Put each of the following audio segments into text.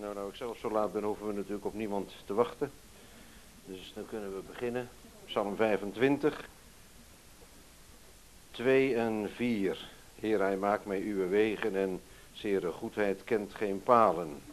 Nou, ik zelf zo laat ben, hoeven we natuurlijk op niemand te wachten. Dus dan kunnen we beginnen. Psalm 25. 2 en 4. Heer, hij maakt mij uw wegen en zere goedheid kent geen palen.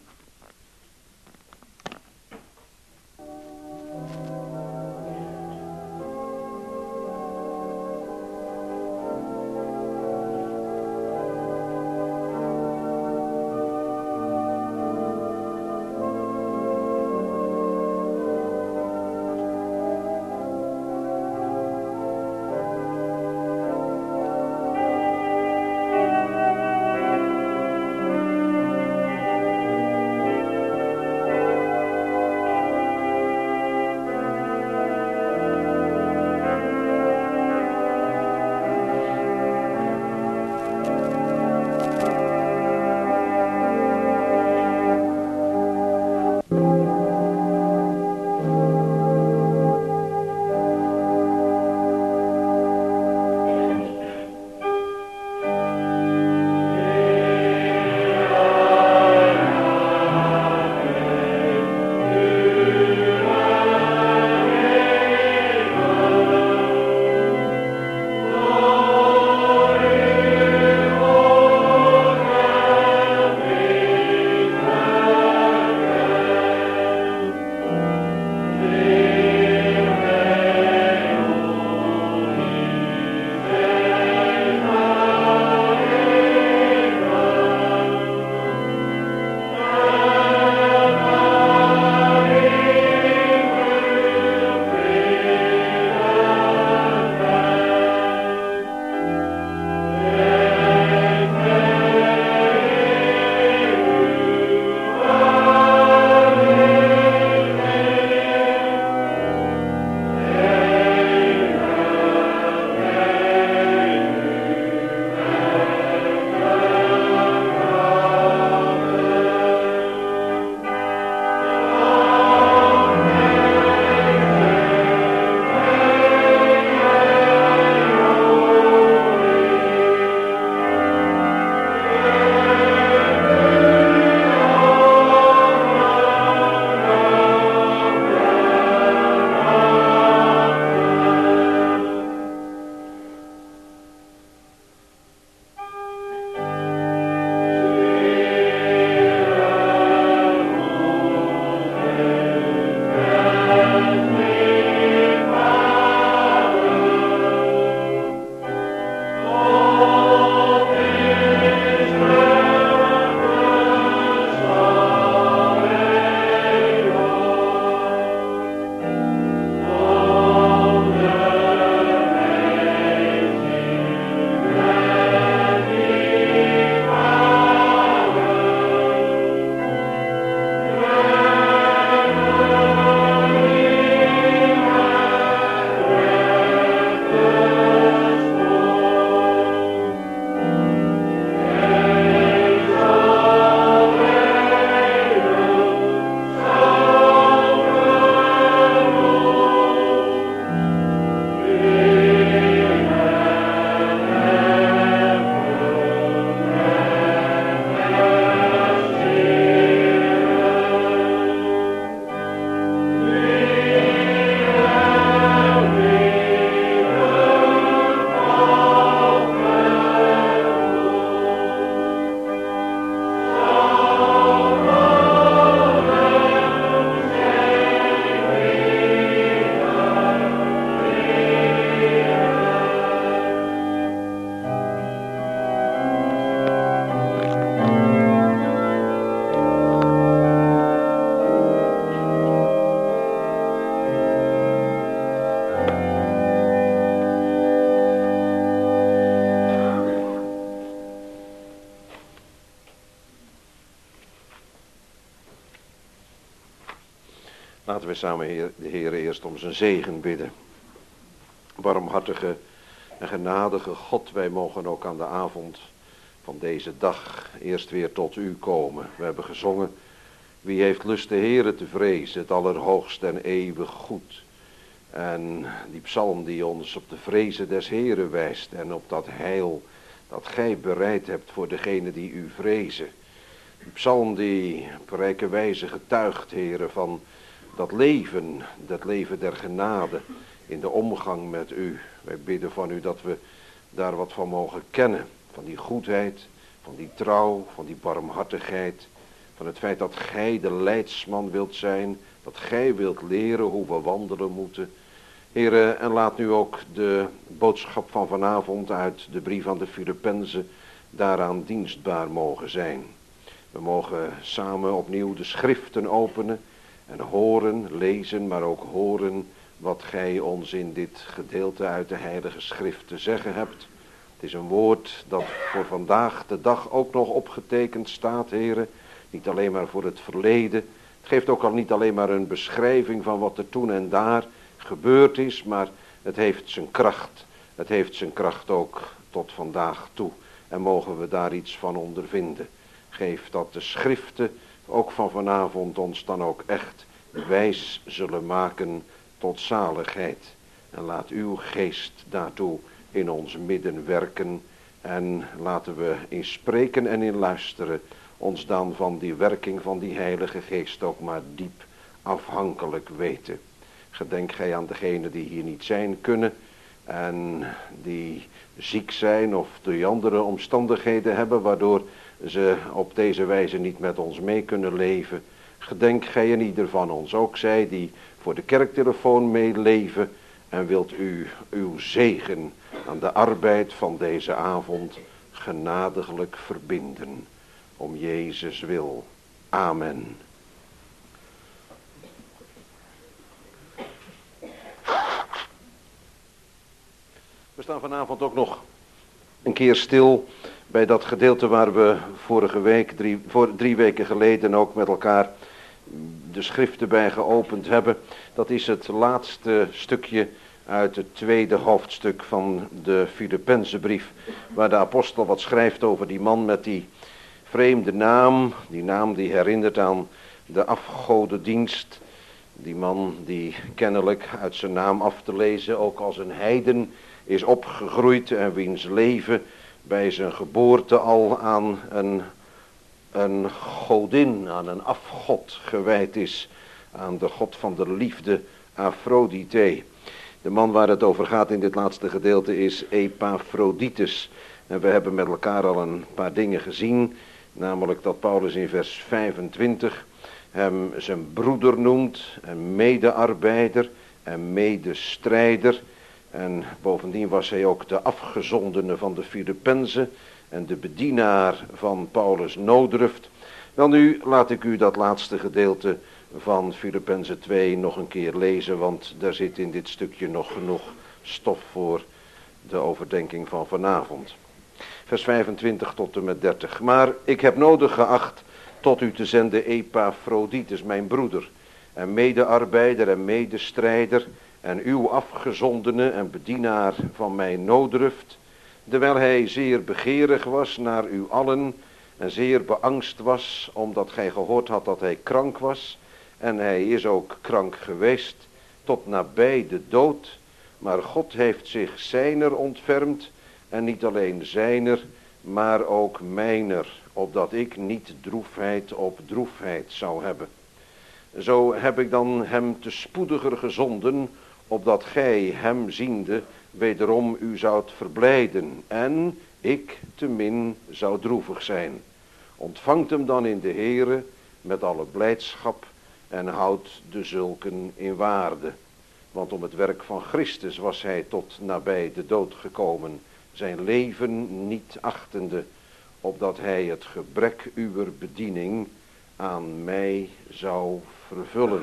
Laten we samen de Heer eerst om zijn zegen bidden. Barmhartige en genadige God, wij mogen ook aan de avond van deze dag eerst weer tot u komen. We hebben gezongen, wie heeft lust de Heere te vrezen, het allerhoogst en eeuwig goed. En die psalm die ons op de vrezen des Heeren wijst en op dat heil dat gij bereid hebt voor degenen die u vrezen. Die psalm die op rijke wijze getuigt, heren, van dat leven der genade in de omgang met u. Wij bidden van u dat we daar wat van mogen kennen. Van die goedheid, van die trouw, van die barmhartigheid. Van het feit dat gij de leidsman wilt zijn. Dat gij wilt leren hoe we wandelen moeten. Heren, en laat nu ook de boodschap van vanavond uit de brief aan de Filippenzen daaraan dienstbaar mogen zijn. We mogen samen opnieuw de schriften openen en horen, lezen, maar ook horen wat gij ons in dit gedeelte uit de Heilige Schrift te zeggen hebt. Het is een woord dat voor vandaag de dag ook nog opgetekend staat, heren. Niet alleen maar voor het verleden. Het geeft ook al niet alleen maar een beschrijving van wat er toen en daar gebeurd is, maar het heeft zijn kracht. Het heeft zijn kracht ook tot vandaag toe. En mogen we daar iets van ondervinden. Geef dat de schriften ook van vanavond ons dan ook echt wijs zullen maken tot zaligheid. En laat uw geest daartoe in ons midden werken. En laten we in spreken en in luisteren ons dan van die werking van die Heilige Geest ook maar diep afhankelijk weten. Gedenk gij aan degenen die hier niet zijn kunnen en die ziek zijn of die andere omstandigheden hebben waardoor ze op deze wijze niet met ons mee kunnen leven. Gedenk gij in ieder van ons, ook zij die voor de kerktelefoon meeleven, en wilt u uw zegen aan de arbeid van deze avond genadiglijk verbinden. Om Jezus wil. Amen. We staan vanavond ook nog een keer stil bij dat gedeelte waar we vorige week, drie weken geleden ook met elkaar de schriften bij geopend hebben. Dat is het laatste stukje uit het tweede hoofdstuk van de Filippenzenbrief, waar de apostel wat schrijft over die man met die vreemde naam, die naam die herinnert aan de afgodendienst. Die man die kennelijk uit zijn naam af te lezen ook als een heiden is opgegroeid en wiens leven bij zijn geboorte al aan een godin, aan een afgod gewijd is. Aan de god van de liefde, Aphrodite. De man waar het over gaat in dit laatste gedeelte is Epaphroditus. En we hebben met elkaar al een paar dingen gezien. Namelijk dat Paulus in vers 25 hem zijn broeder noemt, een medearbeider en medestrijder. En bovendien was hij ook de afgezondene van de Filippenzen en de bedienaar van Paulus' nooddruft. Wel nu laat ik u dat laatste gedeelte van Filippenzen 2 nog een keer lezen, want daar zit in dit stukje nog genoeg stof voor de overdenking van vanavond. Vers 25 tot en met 30. Maar ik heb nodig geacht tot u te zenden Epaphroditus, mijn broeder, en medearbeider en medestrijder, en uw afgezondene en bedienaar van mijn nooddruft, terwijl hij zeer begeerig was naar u allen en zeer beangst was, omdat gij gehoord had dat hij krank was, en hij is ook krank geweest, tot nabij de dood, maar God heeft zich zijner ontfermd, en niet alleen zijner, maar ook mijner, opdat ik niet droefheid op droefheid zou hebben. Zo heb ik dan hem te spoediger gezonden, opdat gij hem ziende wederom u zoudt verblijden, en ik te min zou droevig zijn. Ontvangt hem dan in de Heere met alle blijdschap en houdt de zulken in waarde. Want om het werk van Christus was hij tot nabij de dood gekomen, zijn leven niet achtende, opdat hij het gebrek uwer bediening aan mij zou vervullen.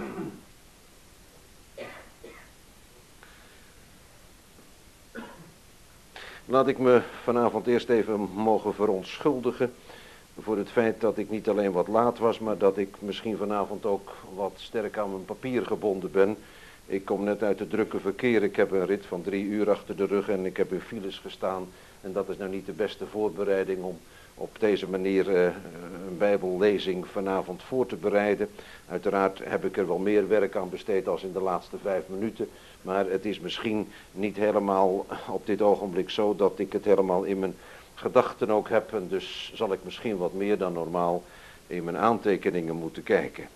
Laat ik me vanavond eerst even mogen verontschuldigen voor het feit dat ik niet alleen wat laat was, maar dat ik misschien vanavond ook wat sterk aan mijn papier gebonden ben. Ik kom net uit het drukke verkeer, ik heb een rit van 3 uur achter de rug en ik heb in files gestaan. En dat is nou niet de beste voorbereiding om op deze manier een bijbellezing vanavond voor te bereiden. Uiteraard heb ik er wel meer werk aan besteed als in de laatste 5 minuten. Maar het is misschien niet helemaal op dit ogenblik zo dat ik het helemaal in mijn gedachten ook heb. En dus zal ik misschien wat meer dan normaal in mijn aantekeningen moeten kijken.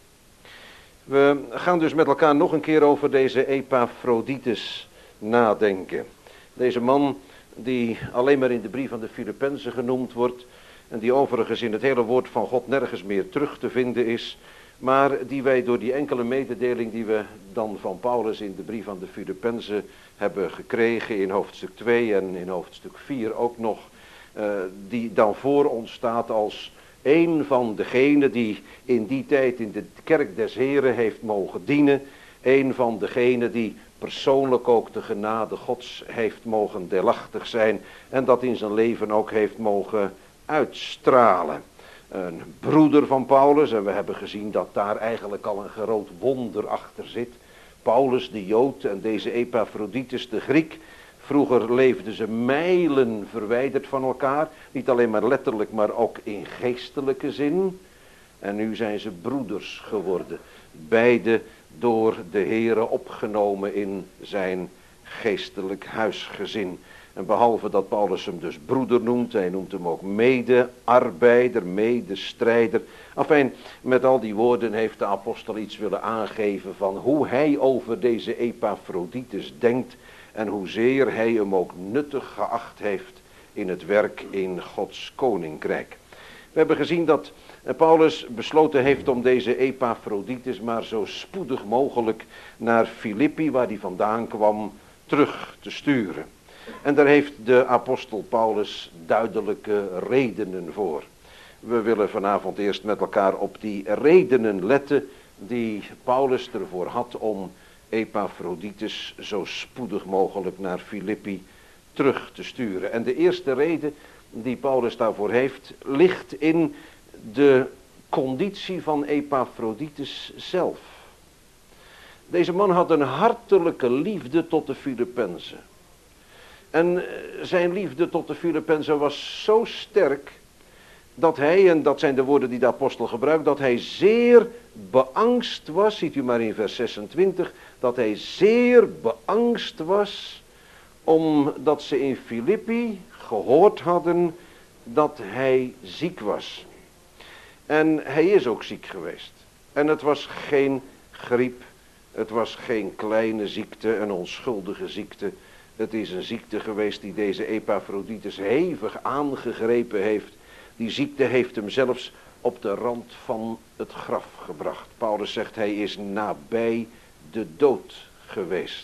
We gaan dus met elkaar nog een keer over deze Epaphroditus nadenken. Deze man die alleen maar in de brief aan de Filippenzen genoemd wordt en die overigens in het hele woord van God nergens meer terug te vinden is, maar die wij door die enkele mededeling die we dan van Paulus in de brief aan de Filippenzen hebben gekregen in hoofdstuk 2 en in hoofdstuk 4 ook nog, die dan voor ons staat als een van degenen die in die tijd in de kerk des Heren heeft mogen dienen, een van degenen die persoonlijk ook de genade Gods heeft mogen deelachtig zijn en dat in zijn leven ook heeft mogen uitstralen. Een broeder van Paulus, en we hebben gezien dat daar eigenlijk al een groot wonder achter zit. Paulus de Jood en deze Epaphroditus de Griek. Vroeger leefden ze mijlen verwijderd van elkaar, niet alleen maar letterlijk, maar ook in geestelijke zin. En nu zijn ze broeders geworden, beide door de Heere opgenomen in zijn geestelijk huisgezin. En behalve dat Paulus hem dus broeder noemt, hij noemt hem ook mede-arbeider, medestrijder. Enfin, met al die woorden heeft de apostel iets willen aangeven van hoe hij over deze Epaphroditus denkt en hoezeer hij hem ook nuttig geacht heeft in het werk in Gods koninkrijk. We hebben gezien dat Paulus besloten heeft om deze Epaphroditus maar zo spoedig mogelijk naar Filippi, waar hij vandaan kwam, terug te sturen. En daar heeft de apostel Paulus duidelijke redenen voor. We willen vanavond eerst met elkaar op die redenen letten die Paulus ervoor had om Epaphroditus zo spoedig mogelijk naar Filippi terug te sturen. En de eerste reden die Paulus daarvoor heeft, ligt in de conditie van Epaphroditus zelf. Deze man had een hartelijke liefde tot de Filippenzen. En zijn liefde tot de Filippenzen was zo sterk dat hij, en dat zijn de woorden die de apostel gebruikt, dat hij zeer beangst was, ziet u maar in vers 26, dat hij zeer beangst was omdat ze in Filippi gehoord hadden dat hij ziek was. En hij is ook ziek geweest. En het was geen griep, het was geen kleine ziekte, een onschuldige ziekte. Het is een ziekte geweest die deze Epaphroditus hevig aangegrepen heeft. Die ziekte heeft hem zelfs op de rand van het graf gebracht. Paulus zegt hij is nabij de dood geweest.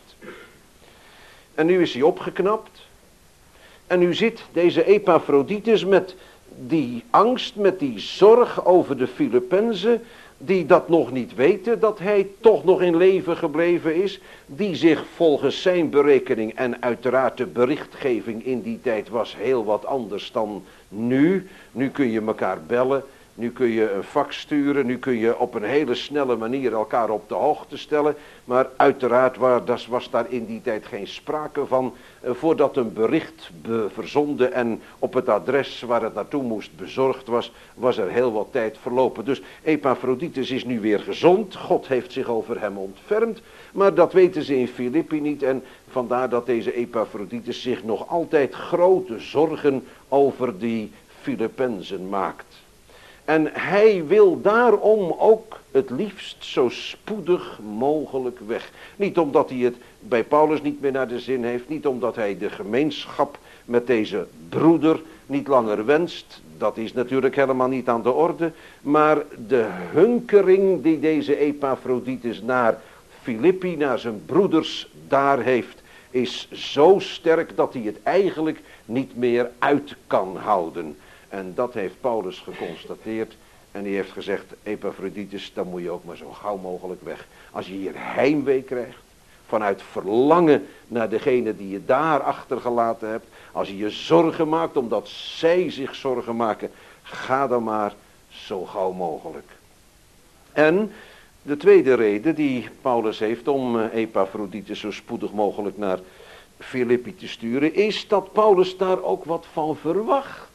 En nu is hij opgeknapt. En nu zit deze Epaphroditus met die angst, met die zorg over de Filippenzen, die dat nog niet weten, dat hij toch nog in leven gebleven is, die zich volgens zijn berekening, en uiteraard de berichtgeving in die tijd was heel wat anders dan nu. Nu kun je elkaar bellen, nu kun je een fax sturen, nu kun je op een hele snelle manier elkaar op de hoogte stellen. Maar uiteraard was daar in die tijd geen sprake van. Voordat een bericht verzonden en op het adres waar het naartoe moest bezorgd was, was er heel wat tijd verlopen. Dus Epaphroditus is nu weer gezond. God heeft zich over hem ontfermd. Maar dat weten ze in Filippi niet. En vandaar dat deze Epaphroditus zich nog altijd grote zorgen over die Filippenzen maakt. En hij wil daarom ook het liefst zo spoedig mogelijk weg. Niet omdat hij het bij Paulus niet meer naar de zin heeft. Niet omdat hij de gemeenschap met deze broeder niet langer wenst. Dat is natuurlijk helemaal niet aan de orde. Maar de hunkering die deze Epaphroditus naar Filippi, naar zijn broeders daar heeft, is zo sterk dat hij het eigenlijk niet meer uit kan houden. En dat heeft Paulus geconstateerd. En die heeft gezegd, Epaphroditus, dan moet je ook maar zo gauw mogelijk weg. Als je hier heimwee krijgt, vanuit verlangen naar degene die je daar achtergelaten hebt. Als je je zorgen maakt, omdat zij zich zorgen maken, ga dan maar zo gauw mogelijk. En de tweede reden die Paulus heeft om Epaphroditus zo spoedig mogelijk naar Filippi te sturen, is dat Paulus daar ook wat van verwacht.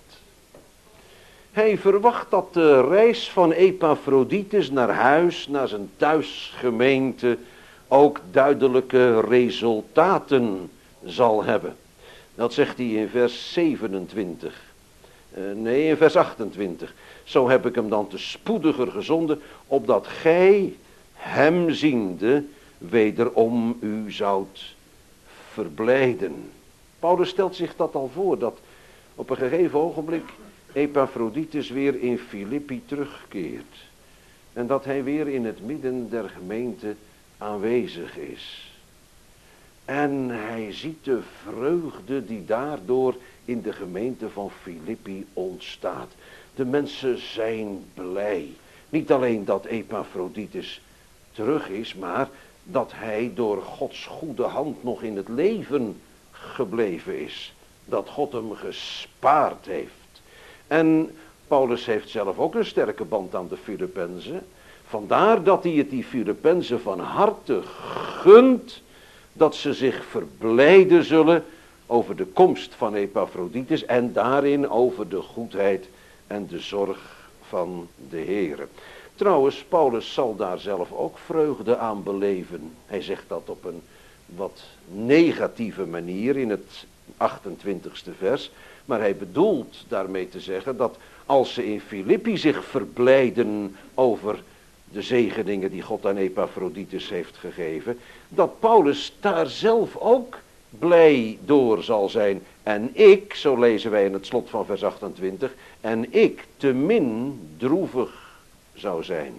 Hij verwacht dat de reis van Epaphroditus naar huis, naar zijn thuisgemeente, ook duidelijke resultaten zal hebben. Dat zegt hij in vers 27. Nee, in vers 28. Zo heb ik hem dan te spoediger gezonden, opdat gij hem ziende wederom u zoudt verblijden. Paulus stelt zich dat al voor, dat op een gegeven ogenblik Epaphroditus weer in Filippi terugkeert. En dat hij weer in het midden der gemeente aanwezig is. En hij ziet de vreugde die daardoor in de gemeente van Filippi ontstaat. De mensen zijn blij. Niet alleen dat Epaphroditus terug is, maar dat hij door Gods goede hand nog in het leven gebleven is. Dat God hem gespaard heeft. En Paulus heeft zelf ook een sterke band aan de Filippenzen. Vandaar dat hij het die Filippenzen van harte gunt dat ze zich verblijden zullen over de komst van Epaphroditus en daarin over de goedheid en de zorg van de Heere. Trouwens, Paulus zal daar zelf ook vreugde aan beleven. Hij zegt dat op een wat negatieve manier in het 28e vers. Maar hij bedoelt daarmee te zeggen dat als ze in Filippi zich verblijden over de zegeningen die God aan Epaphroditus heeft gegeven, dat Paulus daar zelf ook blij door zal zijn. En ik, zo lezen wij in het slot van vers 28, en ik te min droevig zou zijn.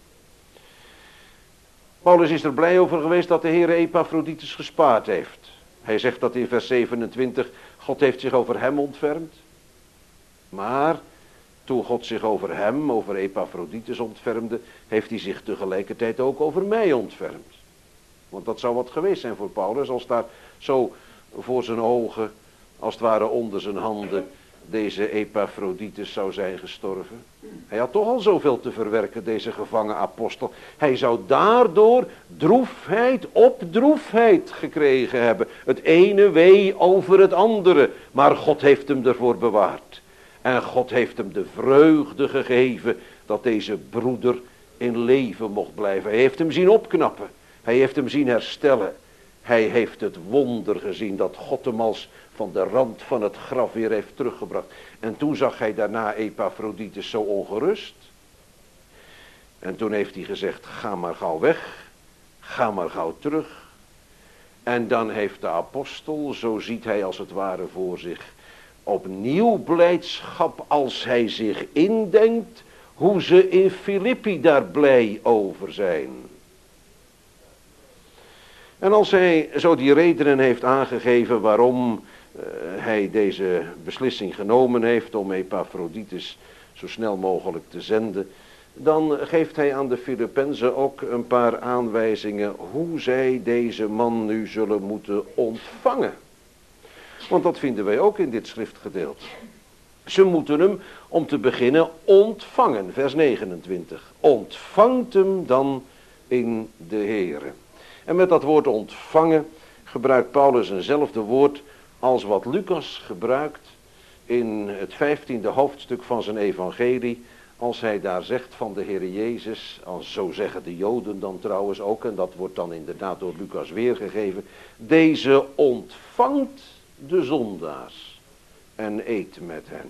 Paulus is er blij over geweest dat de Heer Epaphroditus gespaard heeft. Hij zegt dat in vers 27, God heeft zich over hem ontfermd. Maar toen God zich over hem, over Epaphroditus ontfermde, heeft hij zich tegelijkertijd ook over mij ontfermd. Want dat zou wat geweest zijn voor Paulus als daar zo voor zijn ogen, als het ware onder zijn handen, deze Epaphroditus zou zijn gestorven. Hij had toch al zoveel te verwerken, deze gevangen apostel. Hij zou daardoor droefheid op droefheid gekregen hebben. Het ene wee over het andere. Maar God heeft hem ervoor bewaard. En God heeft hem de vreugde gegeven dat deze broeder in leven mocht blijven. Hij heeft hem zien opknappen. Hij heeft hem zien herstellen. Hij heeft het wonder gezien dat God hem als van de rand van het graf weer heeft teruggebracht. En toen zag hij daarna Epaphroditus zo ongerust. En toen heeft hij gezegd, ga maar gauw weg. Ga maar gauw terug. En dan heeft de apostel, zo ziet hij als het ware voor zich, opnieuw blijdschap als hij zich indenkt hoe ze in Filippi daar blij over zijn. En als hij zo die redenen heeft aangegeven waarom hij deze beslissing genomen heeft om Epaphroditus zo snel mogelijk te zenden, dan geeft hij aan de Filippenzen ook een paar aanwijzingen hoe zij deze man nu zullen moeten ontvangen. Want dat vinden wij ook in dit schriftgedeelte. Ze moeten hem om te beginnen ontvangen, vers 29. Ontvangt hem dan in de Heere. En met dat woord ontvangen gebruikt Paulus eenzelfde woord als wat Lucas gebruikt in het 15e hoofdstuk van zijn evangelie, als hij daar zegt van de Heer Jezus, als zo zeggen de Joden dan trouwens ook, en dat wordt dan inderdaad door Lucas weergegeven, deze ontvangt de zondaars en eet met hen.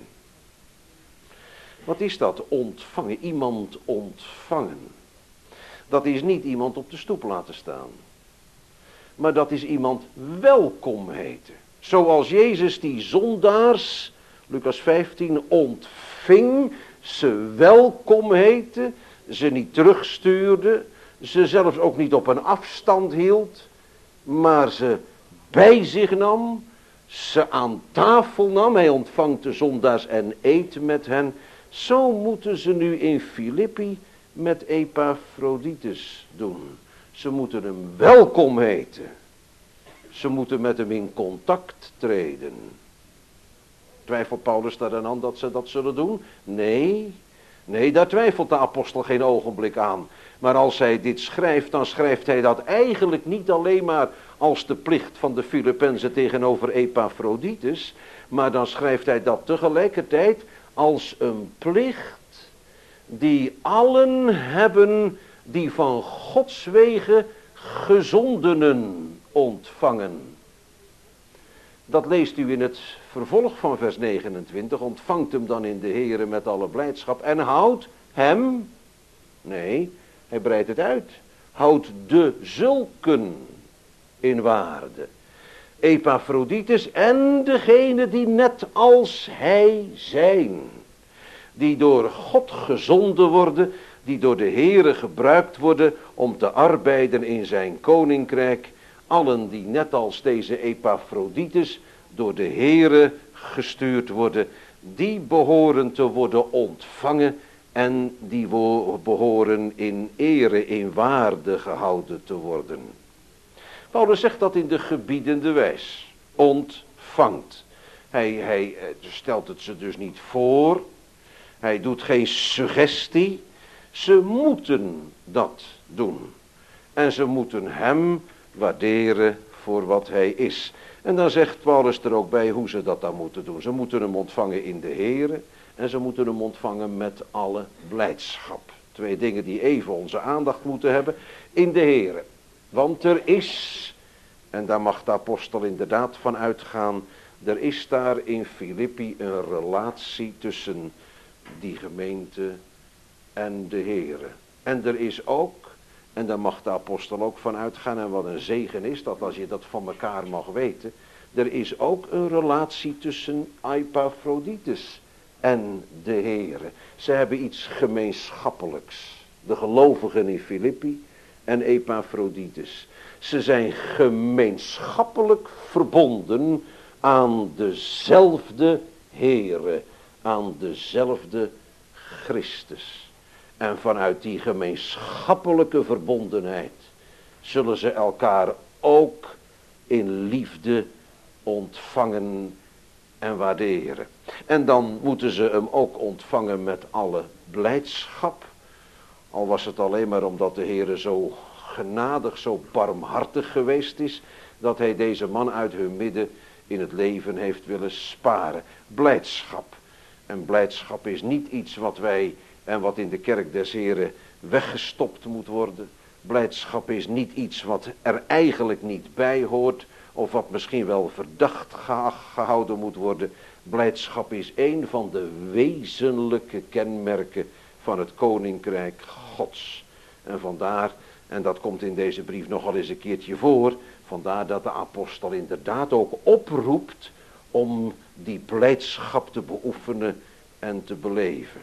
Wat is dat, ontvangen? Iemand ontvangen. Dat is niet iemand op de stoep laten staan. Maar dat is iemand welkom heten. Zoals Jezus die zondaars, Lucas 15, ontving, ze welkom heette, ze niet terugstuurde, ze zelfs ook niet op een afstand hield, maar ze bij zich nam, ze aan tafel nam. Hij ontvangt de zondaars en eet met hen. Zo moeten ze nu in Filippi met Epaphroditus doen. Ze moeten hem welkom heten. Ze moeten met hem in contact treden. Twijfelt Paulus daar dan aan dat ze dat zullen doen? Nee, daar twijfelt de apostel geen ogenblik aan. Maar als hij dit schrijft, dan schrijft hij dat eigenlijk niet alleen maar als de plicht van de Filippenzen tegenover Epaphroditus, maar dan schrijft hij dat tegelijkertijd als een plicht die allen hebben die van Gods wegen gezondenen ontvangen. Dat leest u in het vervolg van vers 29. Ontvangt hem dan in de Here met alle blijdschap en houdt hem, nee, hij breidt het uit, houdt de zulken in waarde. Epaphroditus en degene die net als hij zijn. Die door God gezonden worden, die door de Heere gebruikt worden om te arbeiden in zijn koninkrijk. Allen die net als deze Epaphroditus door de Heere gestuurd worden, die behoren te worden ontvangen en die behoren in ere, in waarde gehouden te worden. Paulus zegt dat in de gebiedende wijs. Ontvangt. Hij stelt het ze dus niet voor. Hij doet geen suggestie. Ze moeten dat doen. En ze moeten hem waarderen voor wat hij is. En dan zegt Paulus er ook bij hoe ze dat dan moeten doen. Ze moeten hem ontvangen in de Here. En ze moeten hem ontvangen met alle blijdschap. Twee dingen die even onze aandacht moeten hebben. In de Here. Want er is, en daar mag de apostel inderdaad van uitgaan, er is daar in Filippi een relatie tussen die gemeente en de Heere. En er is ook, en daar mag de apostel ook van uitgaan, en wat een zegen is, dat als je dat van elkaar mag weten, er is ook een relatie tussen Epaphroditus en de Heere. Ze hebben iets gemeenschappelijks. De gelovigen in Filippi en Epaphroditus. Ze zijn gemeenschappelijk verbonden aan dezelfde Heere, aan dezelfde Christus. En vanuit die gemeenschappelijke verbondenheid zullen ze elkaar ook in liefde ontvangen en waarderen. En dan moeten ze hem ook ontvangen met alle blijdschap. Al was het alleen maar omdat de Heere zo genadig, zo barmhartig geweest is, dat hij deze man uit hun midden in het leven heeft willen sparen. Blijdschap. En blijdschap is niet iets wat wij en wat in de kerk des Heren weggestopt moet worden. Blijdschap is niet iets wat er eigenlijk niet bij hoort, of wat misschien wel verdacht gehouden moet worden. Blijdschap is een van de wezenlijke kenmerken van het koninkrijk Gods. En vandaar, en dat komt in deze brief nogal eens een keertje voor, vandaar dat de apostel inderdaad ook oproept om die blijdschap te beoefenen en te beleven.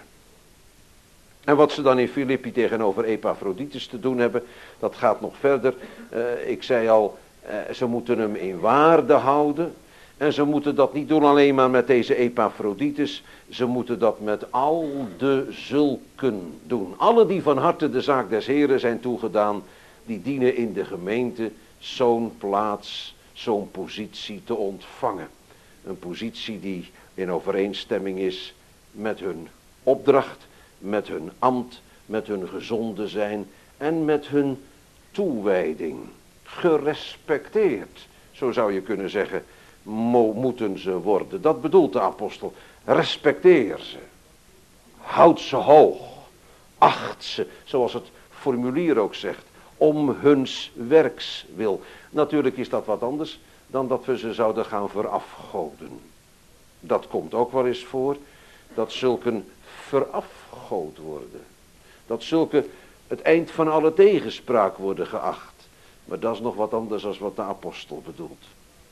En wat ze dan in Filippi tegenover Epaphroditus te doen hebben, dat gaat nog verder. Ik zei al, ze moeten hem in waarde houden. En ze moeten dat niet doen alleen maar met deze Epaphroditus. Ze moeten dat met al de zulken doen. Alle die van harte de zaak des Heren zijn toegedaan, die dienen in de gemeente zo'n plaats, zo'n positie te ontvangen. Een positie die in overeenstemming is met hun opdracht, met hun ambt, met hun gezonde zijn en met hun toewijding. Gerespecteerd, zo zou je kunnen zeggen, moeten ze worden. Dat bedoelt de apostel. Respecteer ze. Houd ze hoog. Acht ze, zoals het formulier ook zegt, om huns werks wil. Natuurlijk is dat wat anders dan dat we ze zouden gaan verafgoden. Dat komt ook wel eens voor, dat zulken verafgood worden. Dat zulke het eind van alle tegenspraak worden geacht. Maar dat is nog wat anders dan wat de apostel bedoelt.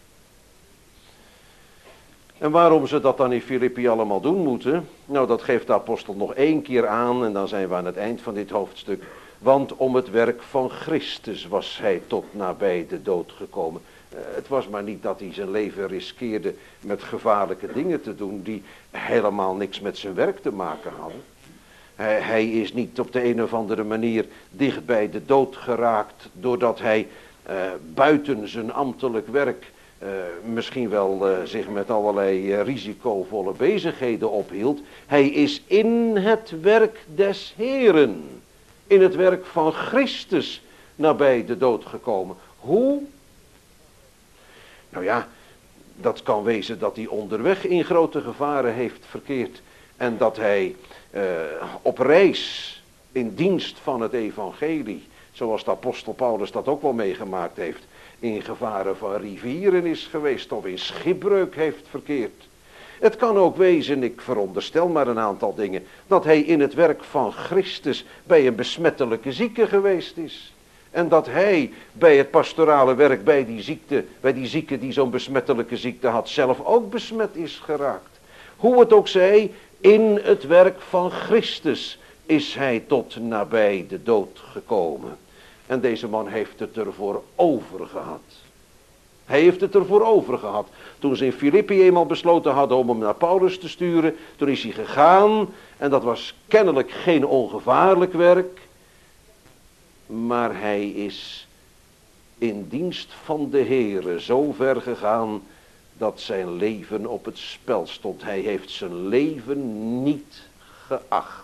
En waarom ze dat dan in Filippi allemaal doen moeten? Nou, dat geeft de apostel nog 1 keer aan en dan zijn we aan het eind van dit hoofdstuk. Want om het werk van Christus was hij tot nabij de dood gekomen. Het was maar niet dat hij zijn leven riskeerde met gevaarlijke dingen te doen die helemaal niks met zijn werk te maken hadden. Hij is niet op de een of andere manier dicht bij de dood geraakt doordat hij buiten zijn ambtelijk werk misschien wel zich met allerlei risicovolle bezigheden ophield. Hij is in het werk des Heren, in het werk van Christus nabij de dood gekomen. Hoe? Nou ja, dat kan wezen dat hij onderweg in grote gevaren heeft verkeerd en dat hij op reis in dienst van het evangelie, zoals de apostel Paulus dat ook wel meegemaakt heeft, in gevaren van rivieren is geweest of in schipbreuk heeft verkeerd. Het kan ook wezen, ik veronderstel maar een aantal dingen, dat hij in het werk van Christus bij een besmettelijke zieke geweest is. En dat hij bij het pastorale werk, bij die zieke die zo'n besmettelijke ziekte had, zelf ook besmet is geraakt. Hoe het ook zij, in het werk van Christus is hij tot nabij de dood gekomen. En deze man heeft het ervoor over gehad. Hij heeft het ervoor over gehad. Toen ze in Filippi eenmaal besloten hadden om hem naar Paulus te sturen, toen is hij gegaan. En dat was kennelijk geen ongevaarlijk werk. Maar hij is in dienst van de Heere zo ver gegaan dat zijn leven op het spel stond. Hij heeft zijn leven niet geacht.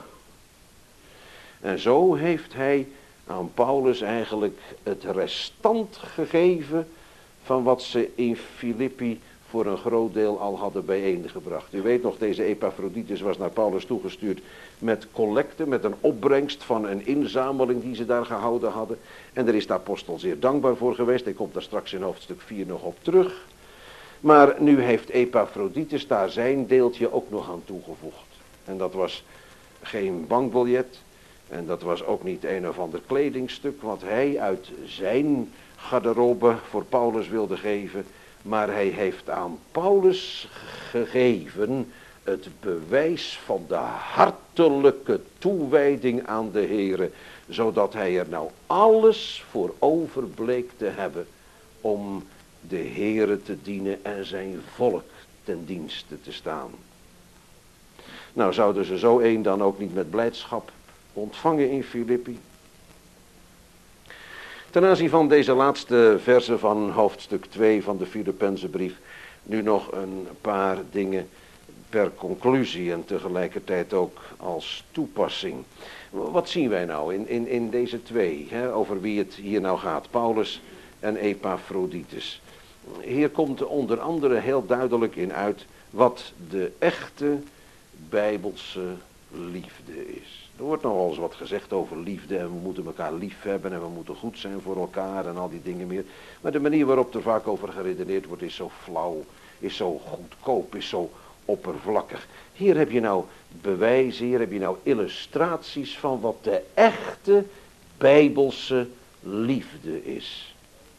En zo heeft hij aan Paulus eigenlijk het restant gegeven van wat ze in Filippi voor een groot deel al hadden bijeengebracht. U weet nog, deze Epaphroditus was naar Paulus toegestuurd met collecte, met een opbrengst van een inzameling die ze daar gehouden hadden. En daar is de apostel zeer dankbaar voor geweest. Hij komt daar straks in hoofdstuk 4 nog op terug. Maar nu heeft Epaphroditus daar zijn deeltje ook nog aan toegevoegd. En dat was geen bankbiljet. En dat was ook niet een of ander kledingstuk wat hij uit zijn garderobe voor Paulus wilde geven. Maar hij heeft aan Paulus gegeven het bewijs van de hartelijke toewijding aan de Heere. Zodat hij er nou alles voor over bleek te hebben om de Heere te dienen en zijn volk ten dienste te staan. Nou, zouden ze zo een dan ook niet met blijdschap ontvangen in Filippi? Ten aanzien van deze laatste verse van hoofdstuk 2 van de Filippense brief, nu nog een paar dingen per conclusie en tegelijkertijd ook als toepassing. Wat zien wij nou in deze twee, over wie het hier nou gaat, Paulus en Epaphroditus? Hier komt onder andere heel duidelijk in uit wat de echte Bijbelse liefde is. Er wordt nogal eens wat gezegd over liefde en we moeten elkaar lief hebben en we moeten goed zijn voor elkaar en al die dingen meer. Maar de manier waarop er vaak over geredeneerd wordt is zo flauw, is zo goedkoop, is zo oppervlakkig. Hier heb je nou bewijzen, hier heb je nou illustraties van wat de echte Bijbelse liefde is.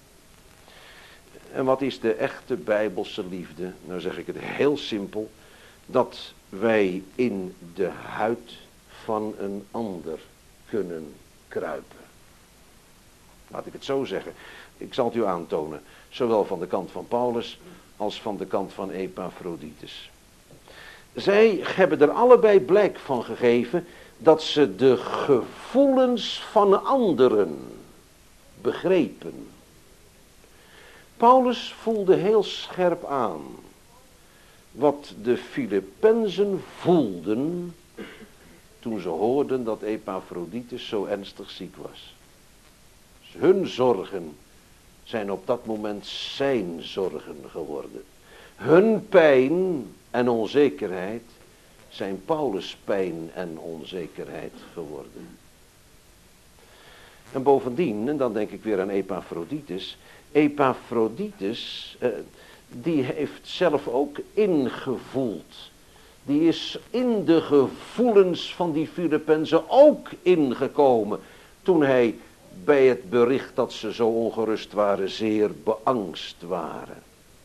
En wat is de echte Bijbelse liefde? Nou zeg ik het heel simpel, dat wij in de huid van een ander kunnen kruipen. Laat ik het zo zeggen. Ik zal het u aantonen. Zowel van de kant van Paulus als van de kant van Epaphroditus. Zij hebben er allebei blijk van gegeven dat ze de gevoelens van anderen begrepen. Paulus voelde heel scherp aan wat de Filippenzen voelden toen ze hoorden dat Epaphroditus zo ernstig ziek was. Hun zorgen zijn op dat moment zijn zorgen geworden. Hun pijn en onzekerheid zijn Paulus' pijn en onzekerheid geworden. En bovendien, en dan denk ik weer aan Epaphroditus. Epaphroditus, die heeft zelf ook ingevoeld. Die is in de gevoelens van die Filippenzen ook ingekomen. Toen hij bij het bericht dat ze zo ongerust waren, zeer beangst waren.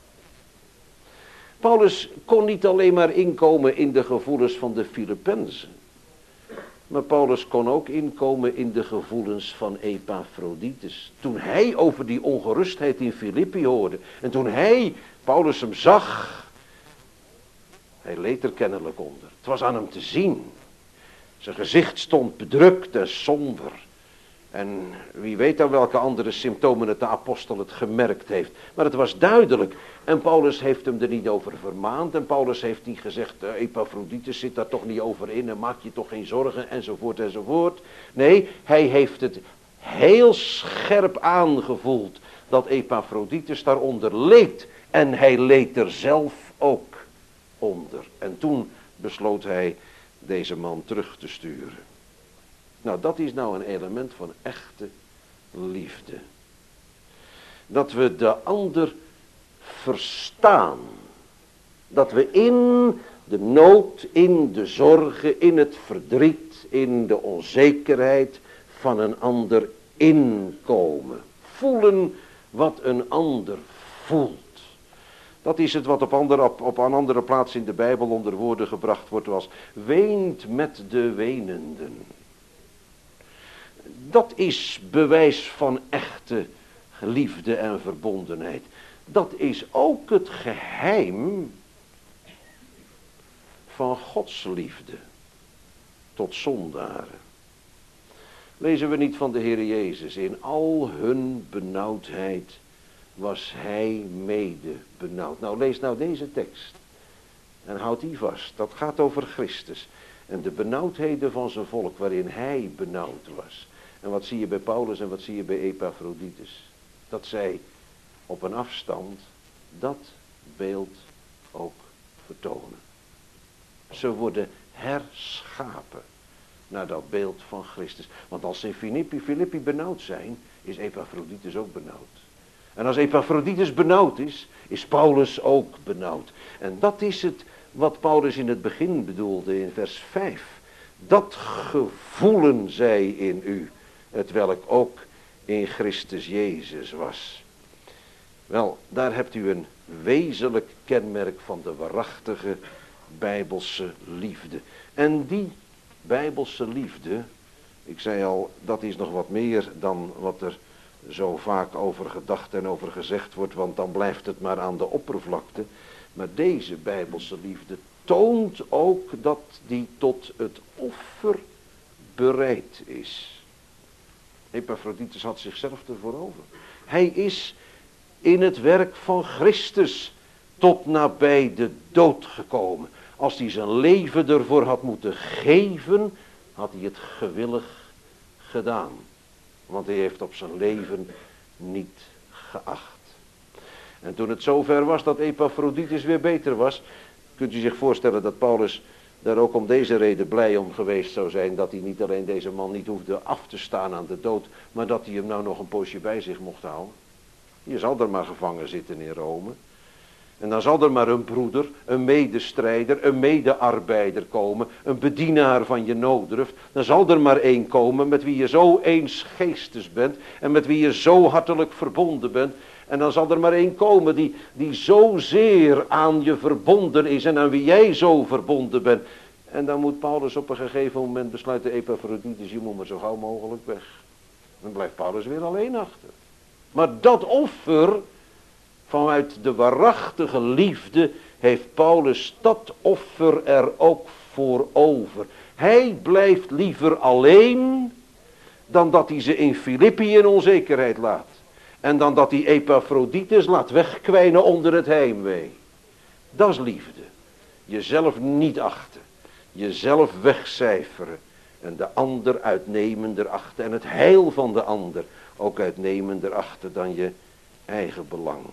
Paulus kon niet alleen maar inkomen in de gevoelens van de Filippenzen. Maar Paulus kon ook inkomen in de gevoelens van Epaphroditus. Toen hij over die ongerustheid in Filippi hoorde. En toen Paulus hem zag. Hij leed er kennelijk onder. Het was aan hem te zien. Zijn gezicht stond bedrukt en somber. En wie weet dan welke andere symptomen het de apostel het gemerkt heeft. Maar het was duidelijk. En Paulus heeft hem er niet over vermaand. En Paulus heeft niet gezegd, Epaphroditus zit daar toch niet over in. En maak je toch geen zorgen enzovoort enzovoort. Nee, hij heeft het heel scherp aangevoeld. Dat Epaphroditus daaronder leed. En hij leed er zelf ook onder. En toen besloot hij deze man terug te sturen. Nou, dat is nou een element van echte liefde. Dat we de ander verstaan. Dat we in de nood, in de zorgen, in het verdriet, in de onzekerheid van een ander inkomen. Voelen wat een ander voelt. Dat is het wat op een andere plaats in de Bijbel onder woorden gebracht wordt als weent met de wenenden. Dat is bewijs van echte liefde en verbondenheid. Dat is ook het geheim van Gods liefde tot zondaren. Lezen we niet van de Heer Jezus? In al hun benauwdheid was hij mede benauwd. Nou, lees nou deze tekst. En houd die vast. Dat gaat over Christus. En de benauwdheden van zijn volk waarin hij benauwd was. En wat zie je bij Paulus en wat zie je bij Epaphroditus? Dat zij op een afstand dat beeld ook vertonen. Ze worden herschapen naar dat beeld van Christus. Want als ze in Filippi benauwd zijn, is Epaphroditus ook benauwd. En als Epaphroditus benauwd is Paulus ook benauwd. En dat is het wat Paulus in het begin bedoelde in vers 5. Dat gevoelen zij in u, het welk ook in Christus Jezus was. Wel, daar hebt u een wezenlijk kenmerk van de waarachtige Bijbelse liefde. En die Bijbelse liefde, ik zei al, dat is nog wat meer dan wat er zo vaak over gedacht en over gezegd wordt, want dan blijft het maar aan de oppervlakte. Maar deze Bijbelse liefde toont ook dat die tot het offer bereid is. Epaphroditus had zichzelf ervoor over. Hij is in het werk van Christus tot nabij de dood gekomen. Als hij zijn leven ervoor had moeten geven, had hij het gewillig gedaan. Want hij heeft op zijn leven niet geacht. En toen het zover was dat Epaphroditus weer beter was, kunt u zich voorstellen dat Paulus daar ook om deze reden blij om geweest zou zijn, dat hij niet alleen deze man niet hoefde af te staan aan de dood, maar dat hij hem nou nog een poosje bij zich mocht houden. Je zal er maar gevangen zitten in Rome. En dan zal er maar een broeder, een medestrijder, een medearbeider komen, een bedienaar van je nooddruft. Dan zal er maar één komen met wie je zo eens geestes bent en met wie je zo hartelijk verbonden bent. En dan zal er maar één komen die zozeer aan je verbonden is en aan wie jij zo verbonden bent. En dan moet Paulus op een gegeven moment besluiten, Epaphroditus, je moet maar zo gauw mogelijk weg. Dan blijft Paulus weer alleen achter. Maar dat offer, vanuit de waarachtige liefde, heeft Paulus dat offer er ook voor over. Hij blijft liever alleen, dan dat hij ze in Filippi in onzekerheid laat. En dan dat hij Epaphroditus laat wegkwijnen onder het heimwee. Dat is liefde. Jezelf niet achten. Jezelf wegcijferen. En de ander uitnemender achten. En het heil van de ander ook uitnemender achten dan je eigen belang.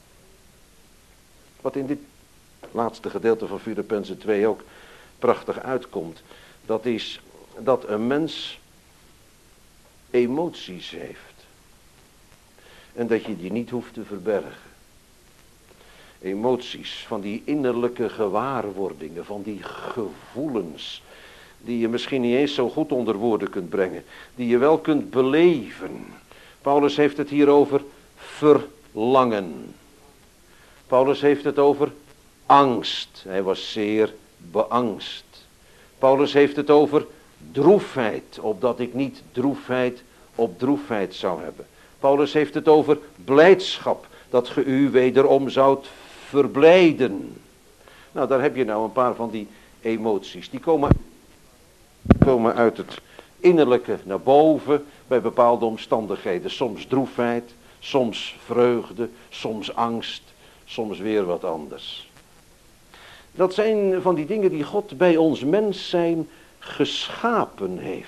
Wat in dit laatste gedeelte van Filippenzen 2 ook prachtig uitkomt. Dat is dat een mens emoties heeft. En dat je die niet hoeft te verbergen. Emoties, van die innerlijke gewaarwordingen, van die gevoelens, die je misschien niet eens zo goed onder woorden kunt brengen, die je wel kunt beleven. Paulus heeft het hier over verlangen. Paulus heeft het over angst. Hij was zeer beangst. Paulus heeft het over droefheid, opdat ik niet droefheid op droefheid zou hebben. Paulus heeft het over blijdschap, dat ge u wederom zoudt verblijden. Nou, daar heb je nou een paar van die emoties. Die komen uit het innerlijke naar boven bij bepaalde omstandigheden. Soms droefheid, soms vreugde, soms angst, soms weer wat anders. Dat zijn van die dingen die God bij ons mens zijn geschapen heeft.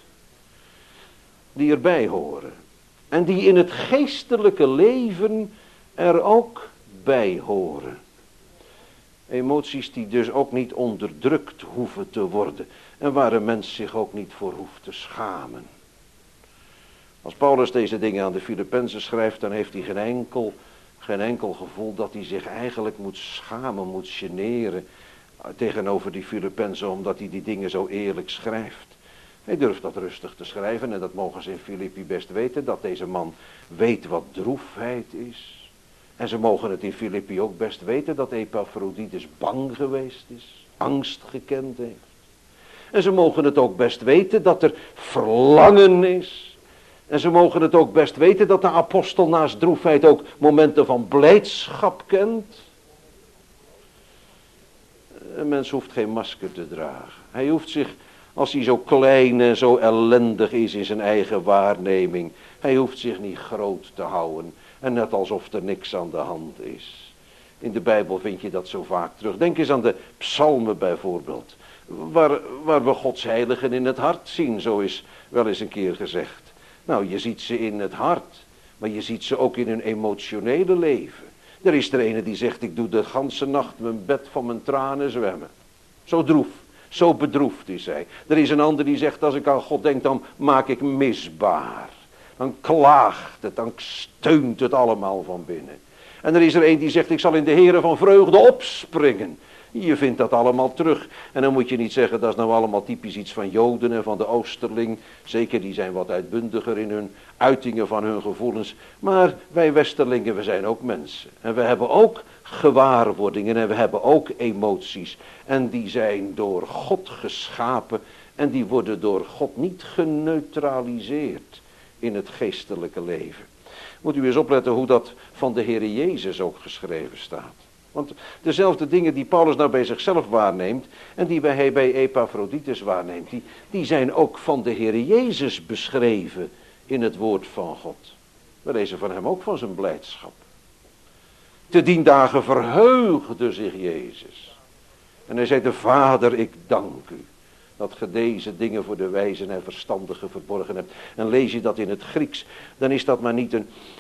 Die erbij horen. En die in het geestelijke leven er ook bij horen. Emoties die dus ook niet onderdrukt hoeven te worden. En waar een mens zich ook niet voor hoeft te schamen. Als Paulus deze dingen aan de Filippenzen schrijft, dan heeft hij geen enkel gevoel dat hij zich eigenlijk moet schamen, moet generen tegenover die Filippenzen, omdat hij die dingen zo eerlijk schrijft. Hij durft dat rustig te schrijven en dat mogen ze in Filippi best weten, dat deze man weet wat droefheid is. En ze mogen het in Filippi ook best weten dat Epaphroditus bang geweest is, angst gekend heeft. En ze mogen het ook best weten dat er verlangen is. En ze mogen het ook best weten dat de apostel naast droefheid ook momenten van blijdschap kent. Een mens hoeft geen masker te dragen. Hij hoeft zich, als hij zo klein en zo ellendig is in zijn eigen waarneming, hij hoeft zich niet groot te houden. En net alsof er niks aan de hand is. In de Bijbel vind je dat zo vaak terug. Denk eens aan de psalmen bijvoorbeeld. Waar we Gods heiligen in het hart zien, zo is wel eens een keer gezegd. Nou, je ziet ze in het hart, maar je ziet ze ook in hun emotionele leven. Er is er ene die zegt, ik doe de ganse nacht mijn bed van mijn tranen zwemmen. Zo droef, zo bedroefd is hij. Er is een ander die zegt, als ik aan God denk, dan maak ik misbaar. Dan klaagt het, dan steunt het allemaal van binnen. En er is er een die zegt, ik zal in de Here van vreugde opspringen. Je vindt dat allemaal terug. En dan moet je niet zeggen, dat is nou allemaal typisch iets van Joden en van de Oosterling. Zeker, die zijn wat uitbundiger in hun uitingen van hun gevoelens. Maar wij Westerlingen, we zijn ook mensen. En we hebben ook gewaarwordingen en we hebben ook emoties. En die zijn door God geschapen en die worden door God niet geneutraliseerd in het geestelijke leven. Moet u eens opletten hoe dat van de Heer Jezus ook geschreven staat. Want dezelfde dingen die Paulus nou bij zichzelf waarneemt en die hij bij Epaphroditus waarneemt, die zijn ook van de Heer Jezus beschreven in het woord van God. We lezen van hem ook van zijn blijdschap. Te dien dagen verheugde zich Jezus. En hij zei, de Vader, ik dank u dat ge deze dingen voor de wijzen en verstandigen verborgen hebt. En lees je dat in het Grieks, dan is dat maar niet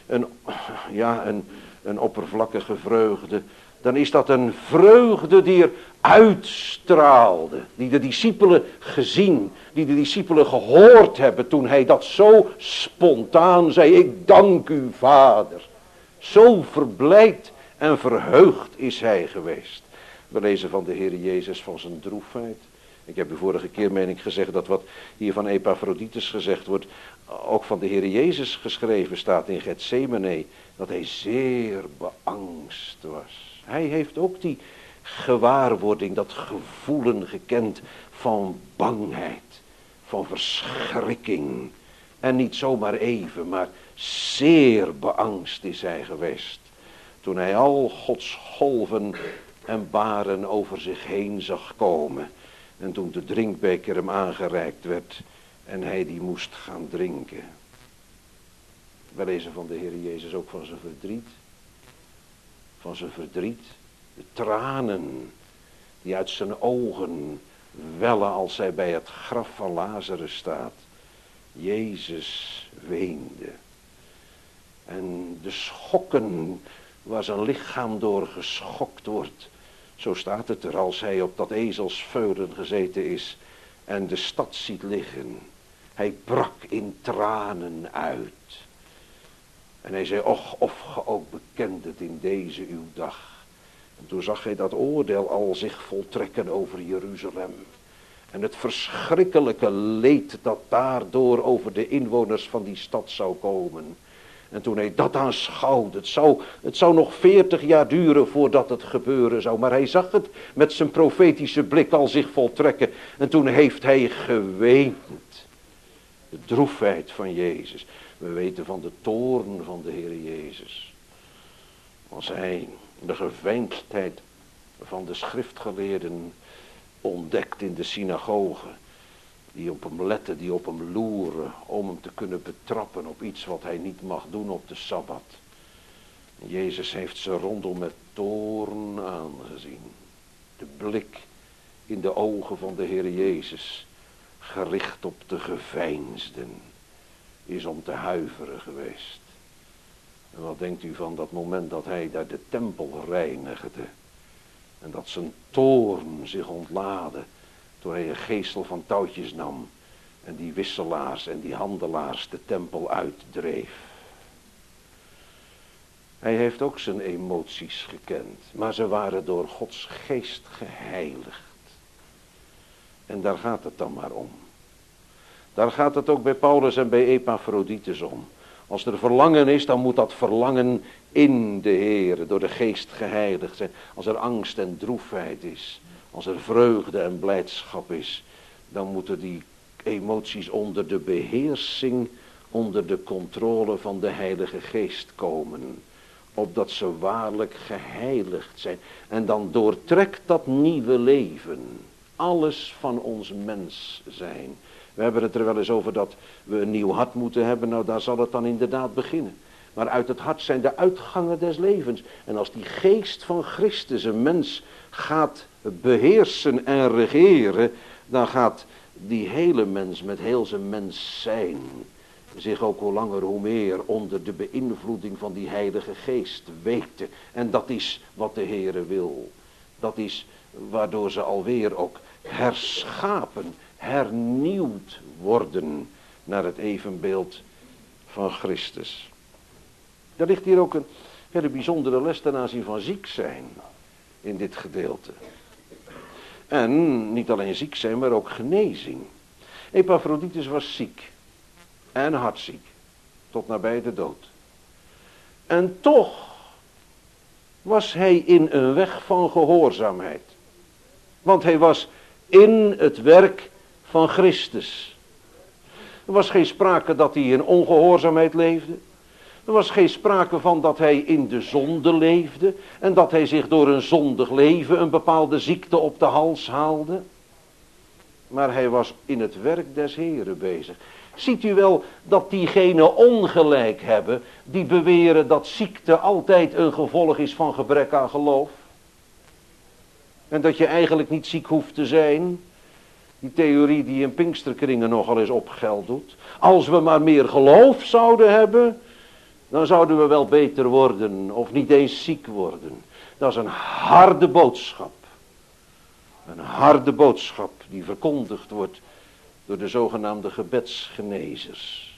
een oppervlakkige vreugde. Dan is dat een vreugde die er uitstraalde. Die de discipelen gezien, die de discipelen gehoord hebben toen hij dat zo spontaan zei. Ik dank u, Vader. Zo verblijd en verheugd is hij geweest. We lezen van de Heer Jezus van zijn droefheid. Ik heb u vorige keer, meen ik, gezegd dat wat hier van Epaphroditus gezegd wordt, ook van de Heer Jezus geschreven staat in Gethsemane, dat hij zeer beangst was. Hij heeft ook die gewaarwording, dat gevoelen gekend van bangheid, van verschrikking. En niet zomaar even, maar zeer beangst is hij geweest. Toen hij al Gods golven en baren over zich heen zag komen. En toen de drinkbeker hem aangereikt werd en hij die moest gaan drinken. We lezen van de Heer Jezus ook van zijn verdriet. Van zijn verdriet. De tranen die uit zijn ogen wellen als hij bij het graf van Lazarus staat. Jezus weende. En de schokken waar zijn lichaam door geschokt wordt. Zo staat het er als hij op dat ezelsveulen gezeten is en de stad ziet liggen. Hij brak in tranen uit. En hij zei, och, of ge ook bekend het in deze uw dag. En toen zag hij dat oordeel al zich voltrekken over Jeruzalem. En het verschrikkelijke leed dat daardoor over de inwoners van die stad zou komen. En toen hij dat aanschouwde, het zou nog 40 jaar duren voordat het gebeuren zou. Maar hij zag het met zijn profetische blik al zich voltrekken. En toen heeft hij geweend. De droefheid van Jezus. We weten van de toorn van de Heer Jezus. Als hij de geveinsdheid van de schriftgeleerden ontdekt in de synagoge. Die op hem letten, die op hem loeren, om hem te kunnen betrappen op iets wat hij niet mag doen op de Sabbat. Jezus heeft ze rondom met toorn aangezien. De blik in de ogen van de Heer Jezus, gericht op de geveinsden, is om te huiveren geweest. En wat denkt u van dat moment dat hij daar de tempel reinigde? En dat zijn toorn zich ontlaadde toen hij een geestel van touwtjes nam en die wisselaars en die handelaars de tempel uitdreef. Hij heeft ook zijn emoties gekend, maar ze waren door Gods geest geheiligd. En daar gaat het dan maar om. Daar gaat het ook bij Paulus en bij Epaphroditus om. Als er verlangen is, dan moet dat verlangen in de Heer, door de geest geheiligd zijn. Als er angst en droefheid is, als er vreugde en blijdschap is, dan moeten die emoties onder de beheersing, onder de controle van de Heilige Geest komen. Opdat ze waarlijk geheiligd zijn. En dan doortrekt dat nieuwe leven alles van ons mens zijn. We hebben het er wel eens over dat we een nieuw hart moeten hebben. Nou, daar zal het dan inderdaad beginnen. Maar uit het hart zijn de uitgangen des levens. En als die geest van Christus een mens gaat beheersen en regeren, dan gaat die hele mens met heel zijn mens zijn zich ook hoe langer hoe meer onder de beïnvloeding van die Heilige Geest weten. En dat is wat de Heere wil. Dat is waardoor ze alweer ook herschapen, hernieuwd worden naar het evenbeeld van Christus. Er ligt hier ook een hele bijzondere les ten aanzien van ziek zijn in dit gedeelte. En niet alleen ziek zijn, maar ook genezing. Epaphroditus was ziek en hartziek, tot nabij de dood. En toch was hij in een weg van gehoorzaamheid. Want hij was in het werk van Christus. Er was geen sprake dat hij in ongehoorzaamheid leefde. Er was geen sprake van dat hij in de zonde leefde. En dat hij zich door een zondig leven een bepaalde ziekte op de hals haalde. Maar hij was in het werk des Heren bezig. Ziet u wel dat diegenen ongelijk hebben die beweren dat ziekte altijd een gevolg is van gebrek aan geloof? En dat je eigenlijk niet ziek hoeft te zijn. Die theorie die in Pinksterkringen nogal eens op geld doet. Als we maar meer geloof zouden hebben, dan zouden we wel beter worden of niet eens ziek worden. Dat is een harde boodschap. Een harde boodschap die verkondigd wordt door de zogenaamde gebedsgenezers.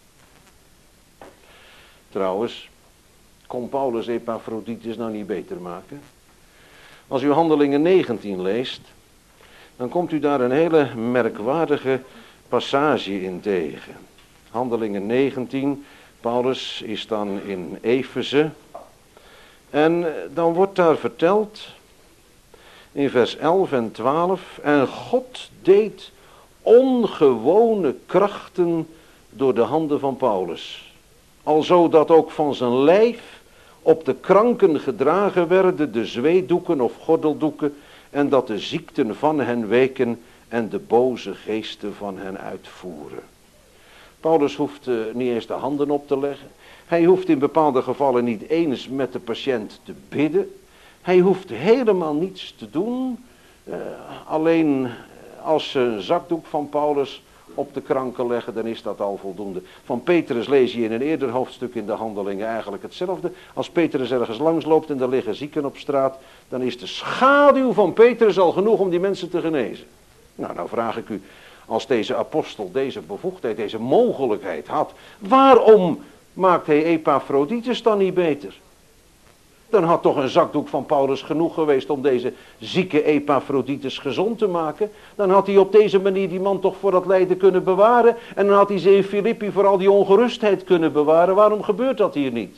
Trouwens, kon Paulus Epaphroditus nou niet beter maken? Als u Handelingen 19 leest, dan komt u daar een hele merkwaardige passage in tegen. Handelingen 19, Paulus is dan in Efeze. En dan wordt daar verteld in vers 11 en 12. En God deed ongewone krachten door de handen van Paulus. Alzo dat ook van zijn lijf op de kranken gedragen werden de zweedoeken of gordeldoeken. En dat de ziekten van hen weken en de boze geesten van hen uitvoeren. Paulus hoeft niet eens de handen op te leggen. Hij hoeft in bepaalde gevallen niet eens met de patiënt te bidden. Hij hoeft helemaal niets te doen. Alleen als ze een zakdoek van Paulus op de kranken leggen, dan is dat al voldoende. Van Petrus lees je in een eerder hoofdstuk in de Handelingen eigenlijk hetzelfde. Als Petrus ergens langs loopt en er liggen zieken op straat, dan is de schaduw van Petrus al genoeg om die mensen te genezen. Nou vraag ik u, als deze apostel deze bevoegdheid, deze mogelijkheid had, waarom maakt hij Epaphroditus dan niet beter? Dan had toch een zakdoek van Paulus genoeg geweest om deze zieke Epaphroditus gezond te maken. Dan had hij op deze manier die man toch voor dat lijden kunnen bewaren. En dan had hij ze in Filippi voor al die ongerustheid kunnen bewaren. Waarom gebeurt dat hier niet?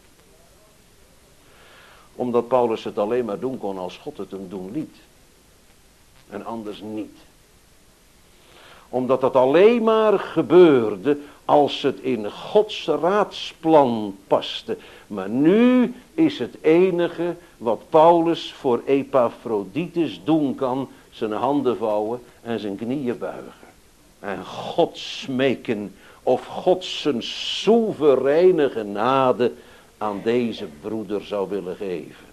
Omdat Paulus het alleen maar doen kon als God het hem doen liet. En anders niet. Omdat dat alleen maar gebeurde als het in Gods raadsplan paste. Maar nu is het enige wat Paulus voor Epaphroditus doen kan, zijn handen vouwen en zijn knieën buigen. En God smeken of God zijn soevereine genade aan deze broeder zou willen geven.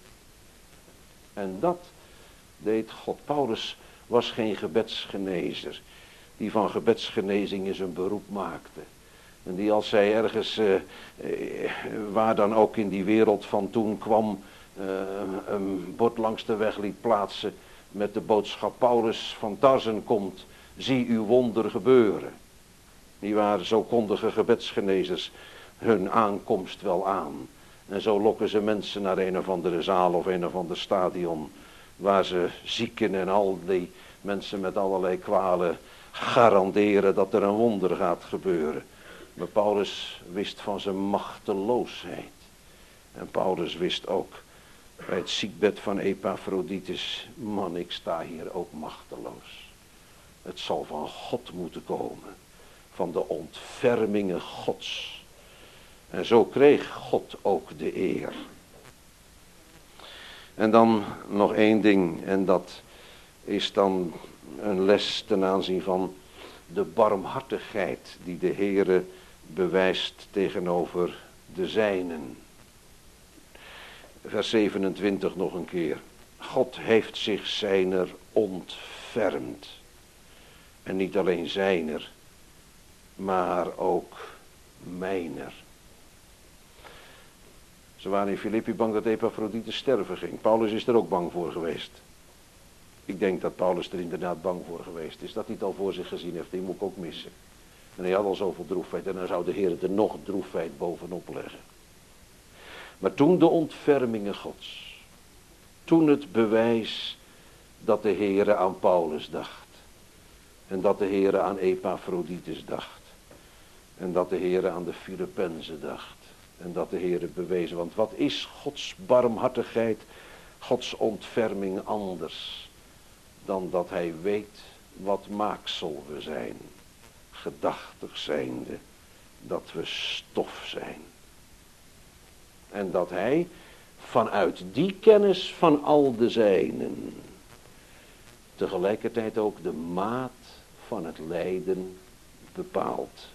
En dat deed God. Paulus was geen gebedsgenezer die van gebedsgenezing zijn beroep maakte. En die als zij ergens, waar dan ook in die wereld van toen kwam, een bord langs de weg liet plaatsen met de boodschap: Paulus van Tarsen komt, zie uw wonder gebeuren. Die waren zo kondigen gebedsgenezers hun aankomst wel aan. En zo lokken ze mensen naar een of andere zaal of een of ander stadion, waar ze zieken en al die mensen met allerlei kwalen garanderen dat er een wonder gaat gebeuren. Maar Paulus wist van zijn machteloosheid. En Paulus wist ook bij het ziekbed van Epaphroditus: man, ik sta hier ook machteloos. Het zal van God moeten komen. Van de ontfermingen Gods. En zo kreeg God ook de eer. En dan nog één ding. En dat is dan een les ten aanzien van de barmhartigheid die de Heere bewijst tegenover de zijnen. Vers 27 nog een keer. God heeft zich zijner ontfermd. En niet alleen zijner, maar ook mijner. Ze waren in Filippi bang dat Epaphroditus sterven ging. Paulus is er ook bang voor geweest. Ik denk dat Paulus er inderdaad bang voor geweest is. Dat hij het al voor zich gezien heeft, die moet ik ook missen. En hij had al zoveel droefheid en dan zou de Heer er nog droefheid bovenop leggen. Maar toen de ontfermingen Gods. Toen het bewijs dat de Heere aan Paulus dacht. En dat de Heere aan Epaphroditus dacht. En dat de Heere aan de Filippenzen dacht. En dat de Heere bewezen. Want wat is Gods barmhartigheid, Gods ontferming anders dan dat hij weet wat maaksel we zijn. Gedachtig zijnde dat we stof zijn. En dat hij vanuit die kennis van al de zijnen tegelijkertijd ook de maat van het lijden bepaalt.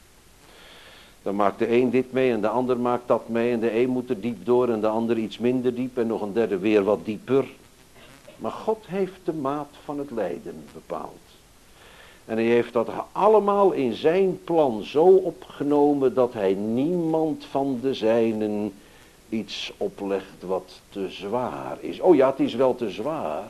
Dan maakt de een dit mee en de ander maakt dat mee. En de een moet er diep door en de ander iets minder diep. En nog een derde weer wat dieper. Maar God heeft de maat van het lijden bepaald. En hij heeft dat allemaal in zijn plan zo opgenomen dat hij niemand van de zijnen iets oplegt wat te zwaar is. Oh ja, het is wel te zwaar.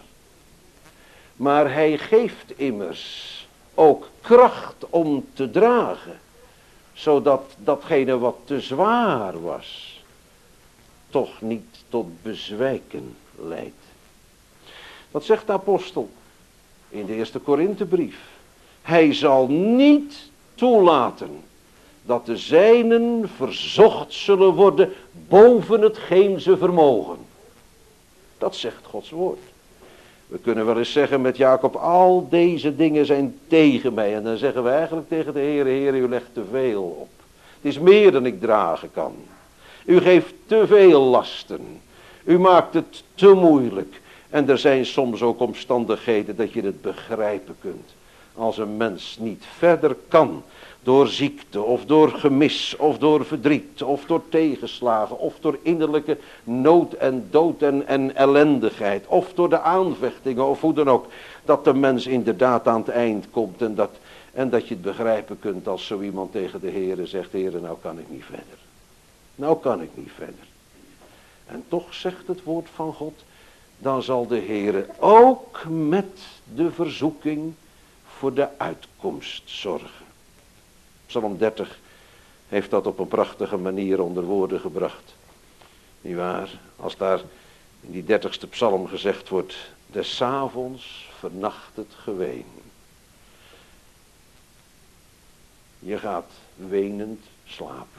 Maar hij geeft immers ook kracht om te dragen. Zodat datgene wat te zwaar was, toch niet tot bezwijken leidt. Wat zegt de apostel in de eerste Korinthebrief? Hij zal niet toelaten dat de zijnen verzocht zullen worden boven hetgeen ze vermogen. Dat zegt Gods woord. We kunnen wel eens zeggen met Jacob: al deze dingen zijn tegen mij. En dan zeggen we eigenlijk tegen de Heer: Heer, u legt te veel op. Het is meer dan ik dragen kan. U geeft te veel lasten. U maakt het te moeilijk. En er zijn soms ook omstandigheden dat je het begrijpen kunt. Als een mens niet verder kan, door ziekte of door gemis of door verdriet of door tegenslagen of door innerlijke nood en dood en ellendigheid of door de aanvechtingen of hoe dan ook, dat de mens inderdaad aan het eind komt en dat je het begrijpen kunt als zo iemand tegen de Heere zegt: Heere, nou kan ik niet verder. Nou kan ik niet verder. En toch zegt het woord van God: dan zal de Heere ook met de verzoeking voor de uitkomst zorgen. Psalm 30 heeft dat op een prachtige manier onder woorden gebracht. Nietwaar? Als daar in die 30ste psalm gezegd wordt: des avonds vernacht het geween. Je gaat wenend slapen.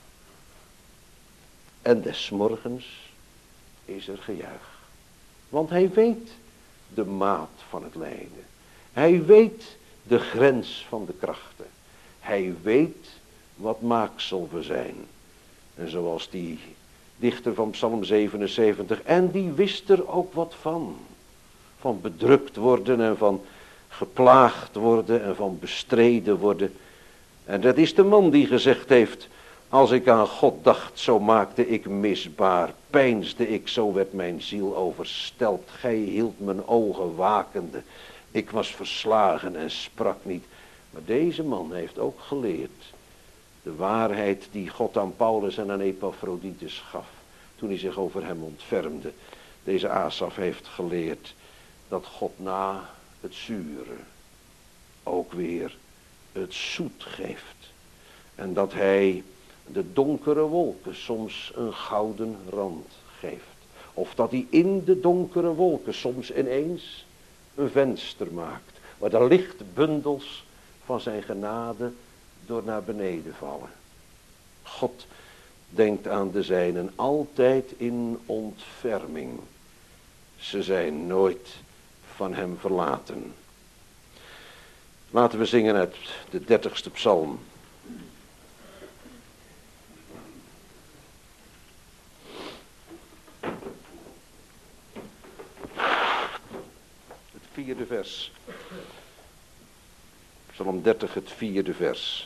En des morgens is er gejuich. Want hij weet de maat van het lijden. Hij weet de grens van de krachten. Hij weet wat maaksel we zijn. En zoals die dichter van Psalm 77. En die wist er ook wat van. Van bedrukt worden en van geplaagd worden en van bestreden worden. En dat is de man die gezegd heeft: als ik aan God dacht, zo maakte ik misbaar. Peinsde ik, zo werd mijn ziel overstelpt. Gij hield mijn ogen wakende. Ik was verslagen en sprak niet. Maar deze man heeft ook geleerd de waarheid die God aan Paulus en aan Epaphroditus gaf. toen hij zich over hem ontfermde. Deze Asaf heeft geleerd dat God na het zure ook weer het zoet geeft. En dat hij de donkere wolken soms een gouden rand geeft. Of dat hij in de donkere wolken soms ineens een venster maakt. Waar de lichtbundels van zijn genade door naar beneden vallen. God denkt aan de zijnen altijd in ontferming. Ze zijn nooit van hem verlaten. Laten we zingen uit de 30ste psalm. Het 4e vers. Psalm 30, het 4e vers.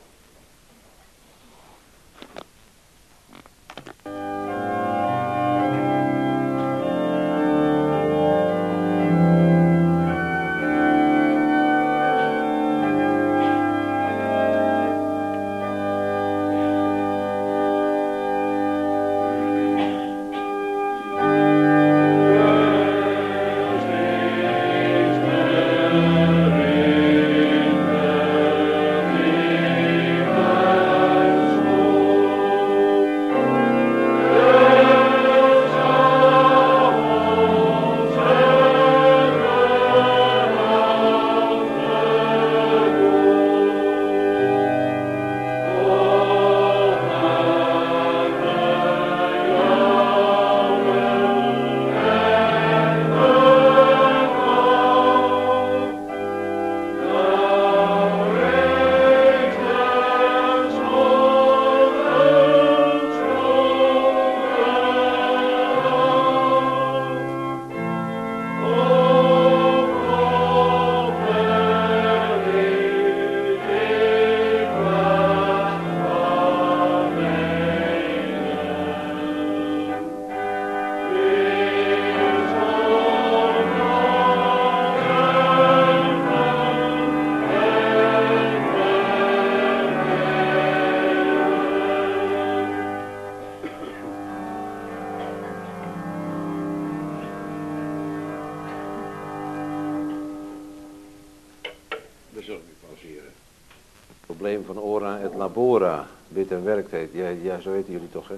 Probleem van ora et labora, bid en werkt heet. Ja, zo weten jullie toch, hè?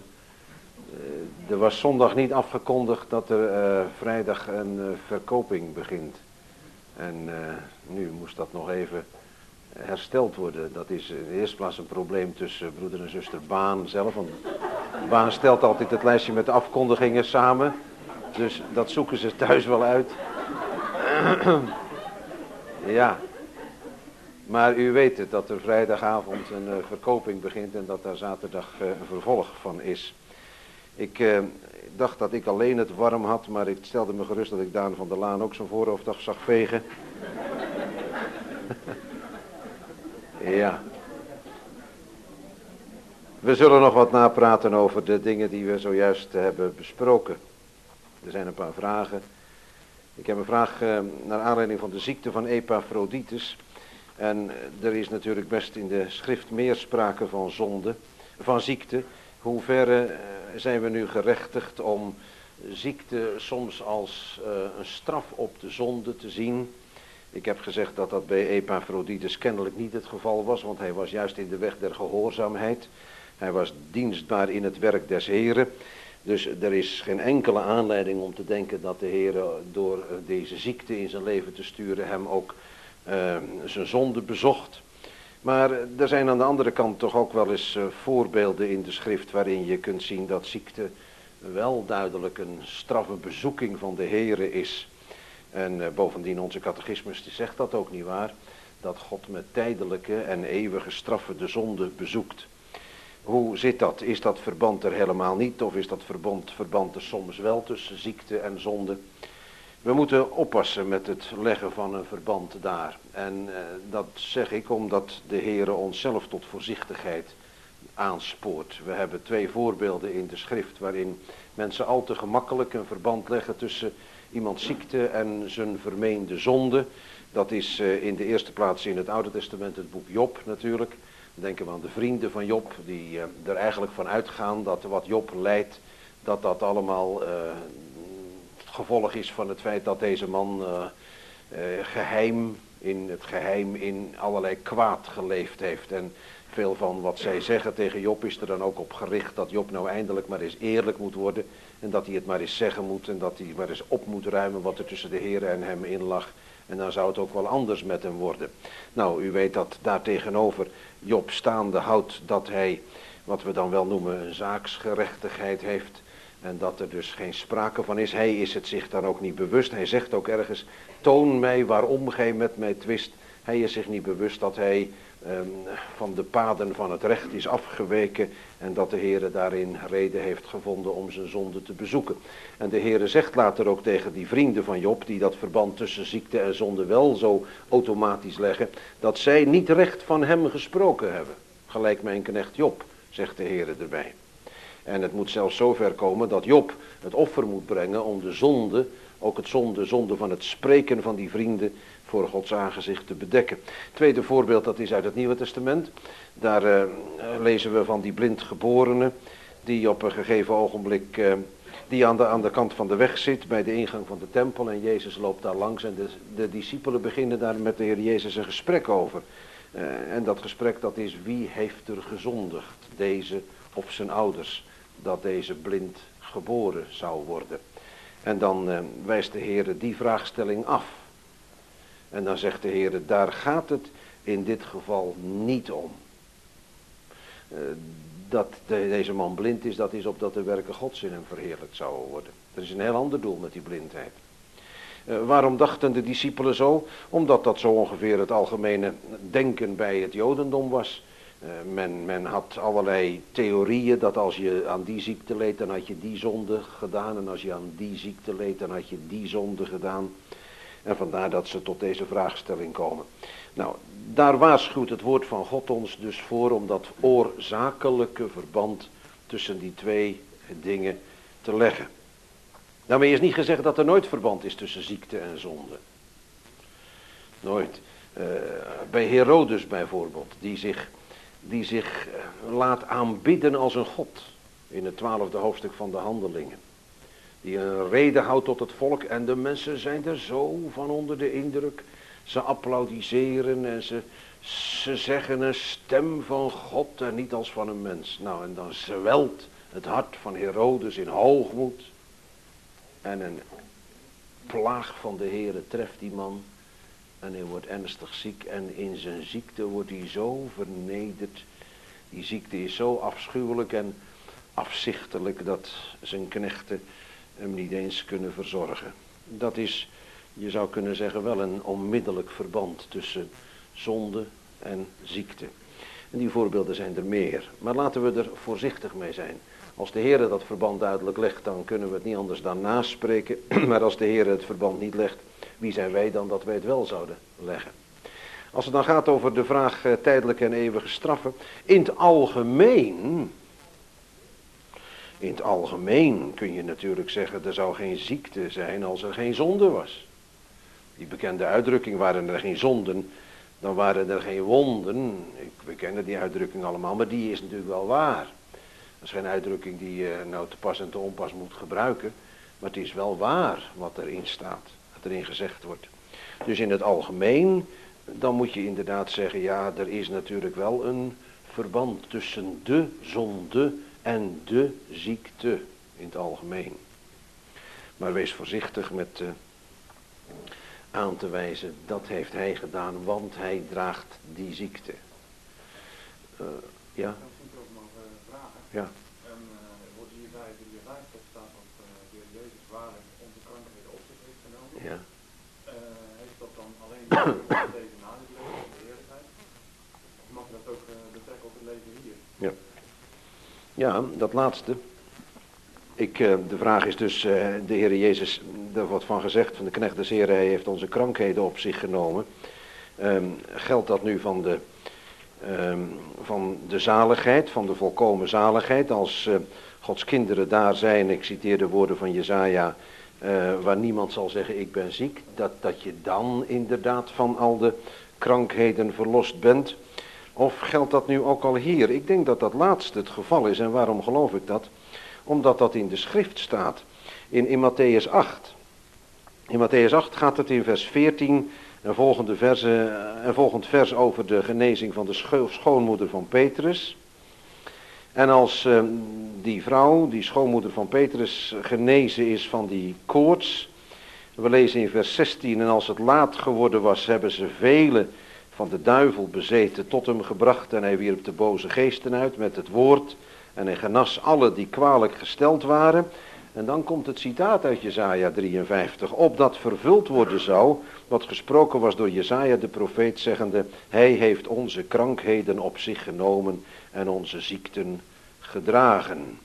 Er was zondag niet afgekondigd dat er vrijdag een verkoping begint. En nu moest dat nog even hersteld worden. Dat is in de eerste plaats een probleem tussen broeder en zuster Baan zelf. Want Baan stelt altijd het lijstje met de afkondigingen samen. Dus dat zoeken ze thuis wel uit. Ja. Maar u weet het, dat er vrijdagavond een verkoping begint en dat daar zaterdag een vervolg van is. Ik dacht dat ik alleen het warm had, maar ik stelde me gerust dat ik Daan van der Laan ook zijn voorhoofd af zag vegen. Ja. We zullen nog wat napraten over de dingen die we zojuist hebben besproken. Er zijn een paar vragen. Ik heb een vraag naar aanleiding van de ziekte van Epaphroditus. En er is natuurlijk best in de schrift meer sprake van zonde, van ziekte. Hoeverre zijn we nu gerechtigd om ziekte soms als een straf op de zonde te zien? Ik heb gezegd dat dat bij Epaphroditus kennelijk niet het geval was, want hij was juist in de weg der gehoorzaamheid. Hij was dienstbaar in het werk des Heren. Dus er is geen enkele aanleiding om te denken dat de Heer door deze ziekte in zijn leven te sturen hem ook zijn zonde bezocht. Maar er zijn aan de andere kant toch ook wel eens voorbeelden in de schrift waarin je kunt zien dat ziekte wel duidelijk een straffe bezoeking van de Heere is. En bovendien onze catechismus die zegt dat ook niet waar, dat God met tijdelijke en eeuwige straffen de zonde bezoekt. Hoe zit dat? Is dat verband er helemaal niet of is dat verband er soms wel tussen ziekte en zonde? We moeten oppassen met het leggen van een verband daar. En dat zeg ik omdat de Heere onszelf tot voorzichtigheid aanspoort. We hebben 2 voorbeelden in de schrift waarin mensen al te gemakkelijk een verband leggen tussen iemands ziekte en zijn vermeende zonde. Dat is in de eerste plaats in het Oude Testament het boek Job natuurlijk. Dan denken we aan de vrienden van Job die er eigenlijk van uitgaan dat wat Job lijdt, dat dat allemaal het gevolg is van het feit dat deze man geheim in allerlei kwaad geleefd heeft. En veel van wat zij zeggen tegen Job is er dan ook op gericht dat Job nou eindelijk maar eens eerlijk moet worden. En dat hij het maar eens zeggen moet en dat hij maar eens op moet ruimen wat er tussen de Heer en hem in lag. En dan zou het ook wel anders met hem worden. Nou, u weet dat daar tegenover Job staande houdt dat hij, wat we dan wel noemen, een zaaksgerechtigheid heeft. En dat er dus geen sprake van is. Hij is het zich dan ook niet bewust. Hij zegt ook ergens, toon mij waarom gij met mij twist. Hij is zich niet bewust dat hij van de paden van het recht is afgeweken. En dat de Heere daarin reden heeft gevonden om zijn zonde te bezoeken. En de Heere zegt later ook tegen die vrienden van Job, die dat verband tussen ziekte en zonde wel zo automatisch leggen, dat zij niet recht van hem gesproken hebben. Gelijk mijn knecht Job, zegt de Heere erbij. En het moet zelfs zover komen dat Job het offer moet brengen om de zonde, ook het zonde van het spreken van die vrienden, voor Gods aangezicht te bedekken. Tweede voorbeeld, dat is uit het Nieuwe Testament. Daar lezen we van die blindgeborene, die op een gegeven ogenblik, die aan de kant van de weg zit, bij de ingang van de tempel. En Jezus loopt daar langs en de discipelen beginnen daar met de Heer Jezus een gesprek over. En dat gesprek, dat is, wie heeft er gezondigd, deze of zijn ouders, dat deze blind geboren zou worden. En dan wijst de Heer die vraagstelling af. En dan zegt de Heer, daar gaat het in dit geval niet om. Dat deze man blind is, dat is opdat de werken Gods in hem verheerlijkt zouden worden. Er is een heel ander doel met die blindheid. Waarom dachten de discipelen zo? Omdat dat zo ongeveer het algemene denken bij het Jodendom was. Men had allerlei theorieën dat als je aan die ziekte leed, dan had je die zonde gedaan. En als je aan die ziekte leed, dan had je die zonde gedaan. En vandaar dat ze tot deze vraagstelling komen. Nou, daar waarschuwt het woord van God ons dus voor om dat oorzakelijke verband tussen die twee dingen te leggen. Daarmee is niet gezegd dat er nooit verband is tussen ziekte en zonde. Nooit. Bij Herodes bijvoorbeeld, die zich laat aanbidden als een god in het 12e hoofdstuk van de Handelingen. Die een rede houdt tot het volk en de mensen zijn er zo van onder de indruk. Ze applaudisseren en ze zeggen een stem van God en niet als van een mens. Nou, en dan zwelt het hart van Herodes in hoogmoed. En een plaag van de Heere treft die man. En hij wordt ernstig ziek en in zijn ziekte wordt hij zo vernederd. Die ziekte is zo afschuwelijk en afzichtelijk dat zijn knechten hem niet eens kunnen verzorgen. Dat is, je zou kunnen zeggen, wel een onmiddellijk verband tussen zonde en ziekte. En die voorbeelden zijn er meer. Maar laten we er voorzichtig mee zijn. Als de Heer dat verband duidelijk legt, dan kunnen we het niet anders dan naspreken. Maar als de Heer het verband niet legt, wie zijn wij dan dat wij het wel zouden leggen? Als het dan gaat over de vraag tijdelijke en eeuwige straffen. In het algemeen kun je natuurlijk zeggen, er zou geen ziekte zijn als er geen zonde was. Die bekende uitdrukking, waren er geen zonden, dan waren er geen wonden. We kennen die uitdrukking allemaal, maar die is natuurlijk wel waar. Dat is geen uitdrukking die je nou te pas en te onpas moet gebruiken. Maar het is wel waar wat erin staat, wat erin gezegd wordt. Dus in het algemeen, dan moet je inderdaad zeggen, ja, er is natuurlijk wel een verband tussen de zonde en de ziekte in het algemeen. Maar wees voorzichtig met aan te wijzen, dat heeft hij gedaan, want hij draagt die ziekte. Ja? Ik wil nog vragen. Ja. En wordt hierbij de lijst staat dat de Heer Jezus waarlijk onze krankheden op zich heeft genomen. Ja. Heeft dat dan alleen deze na dit leven, de heerlijkheid? Of mag dat ook betrekken op het leven hier? Ja. Ja, dat laatste. De vraag is dus, de Heer Jezus, er wordt van gezegd van de knecht des Heren, hij heeft onze krankheden op zich genomen. Geldt dat nu van de zaligheid, van de volkomen zaligheid, als Gods kinderen daar zijn, ik citeer de woorden van Jesaja, waar niemand zal zeggen ik ben ziek, dat je dan inderdaad van al de krankheden verlost bent? Of geldt dat nu ook al hier? Ik denk dat dat laatste het geval is. En waarom geloof ik dat? omdat dat in de schrift staat. In Matthäus 8. In Matthäus 8 gaat het in vers 14 en volgend vers over de genezing van de schoonmoeder van Petrus. En als die vrouw, die schoonmoeder van Petrus, genezen is van die koorts. We lezen in vers 16, en als het laat geworden was, hebben ze velen van de duivel bezeten tot hem gebracht. En hij wierp de boze geesten uit met het woord. En hij genas alle die kwalijk gesteld waren. En dan komt het citaat uit Jesaja 53. Opdat vervuld worden zou, wat gesproken was door Jesaja de profeet, zeggende: hij heeft onze krankheden op zich genomen en onze ziekten gedragen.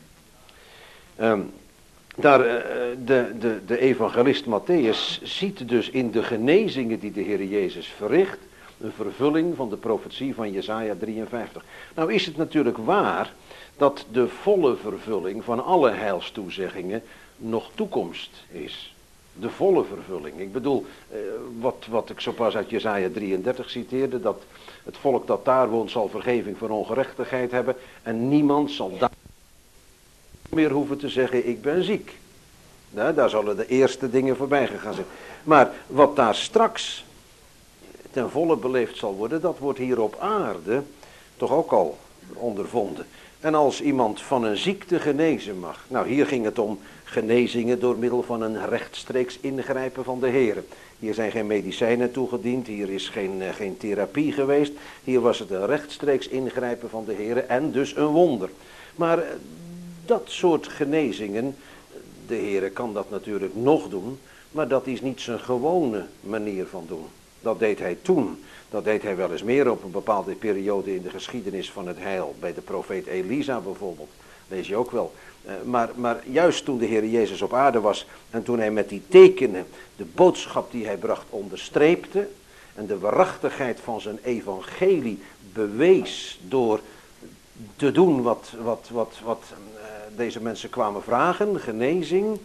De evangelist Matthäus ziet dus in de genezingen die de Heer Jezus verricht een vervulling van de profetie van Jesaja 53. Nou is het natuurlijk waar dat de volle vervulling van alle heilstoezeggingen nog toekomst is. De volle vervulling. Ik bedoel, wat ik zo pas uit Jesaja 33 citeerde, dat het volk dat daar woont zal vergeving van ongerechtigheid hebben en niemand zal daar meer hoeven te zeggen: ik ben ziek. Nou, daar zullen de eerste dingen voorbij gegaan zijn. Maar wat daar straks ten volle beleefd zal worden, dat wordt hier op aarde toch ook al ondervonden. En als iemand van een ziekte genezen mag. Nou, hier ging het om genezingen door middel van een rechtstreeks ingrijpen van de Heer. Hier zijn geen medicijnen toegediend, hier is geen therapie geweest. Hier was het een rechtstreeks ingrijpen van de Heer en dus een wonder. Maar dat soort genezingen, de Heer kan dat natuurlijk nog doen, maar dat is niet zijn gewone manier van doen. Dat deed hij toen. Dat deed hij wel eens meer op een bepaalde periode in de geschiedenis van het heil. Bij de profeet Elisa bijvoorbeeld. Lees je ook wel. Maar juist toen de Heer Jezus op aarde was. En toen hij met die tekenen de boodschap die hij bracht onderstreepte. En de waarachtigheid van zijn evangelie bewees door te doen wat deze mensen kwamen vragen. Genezing.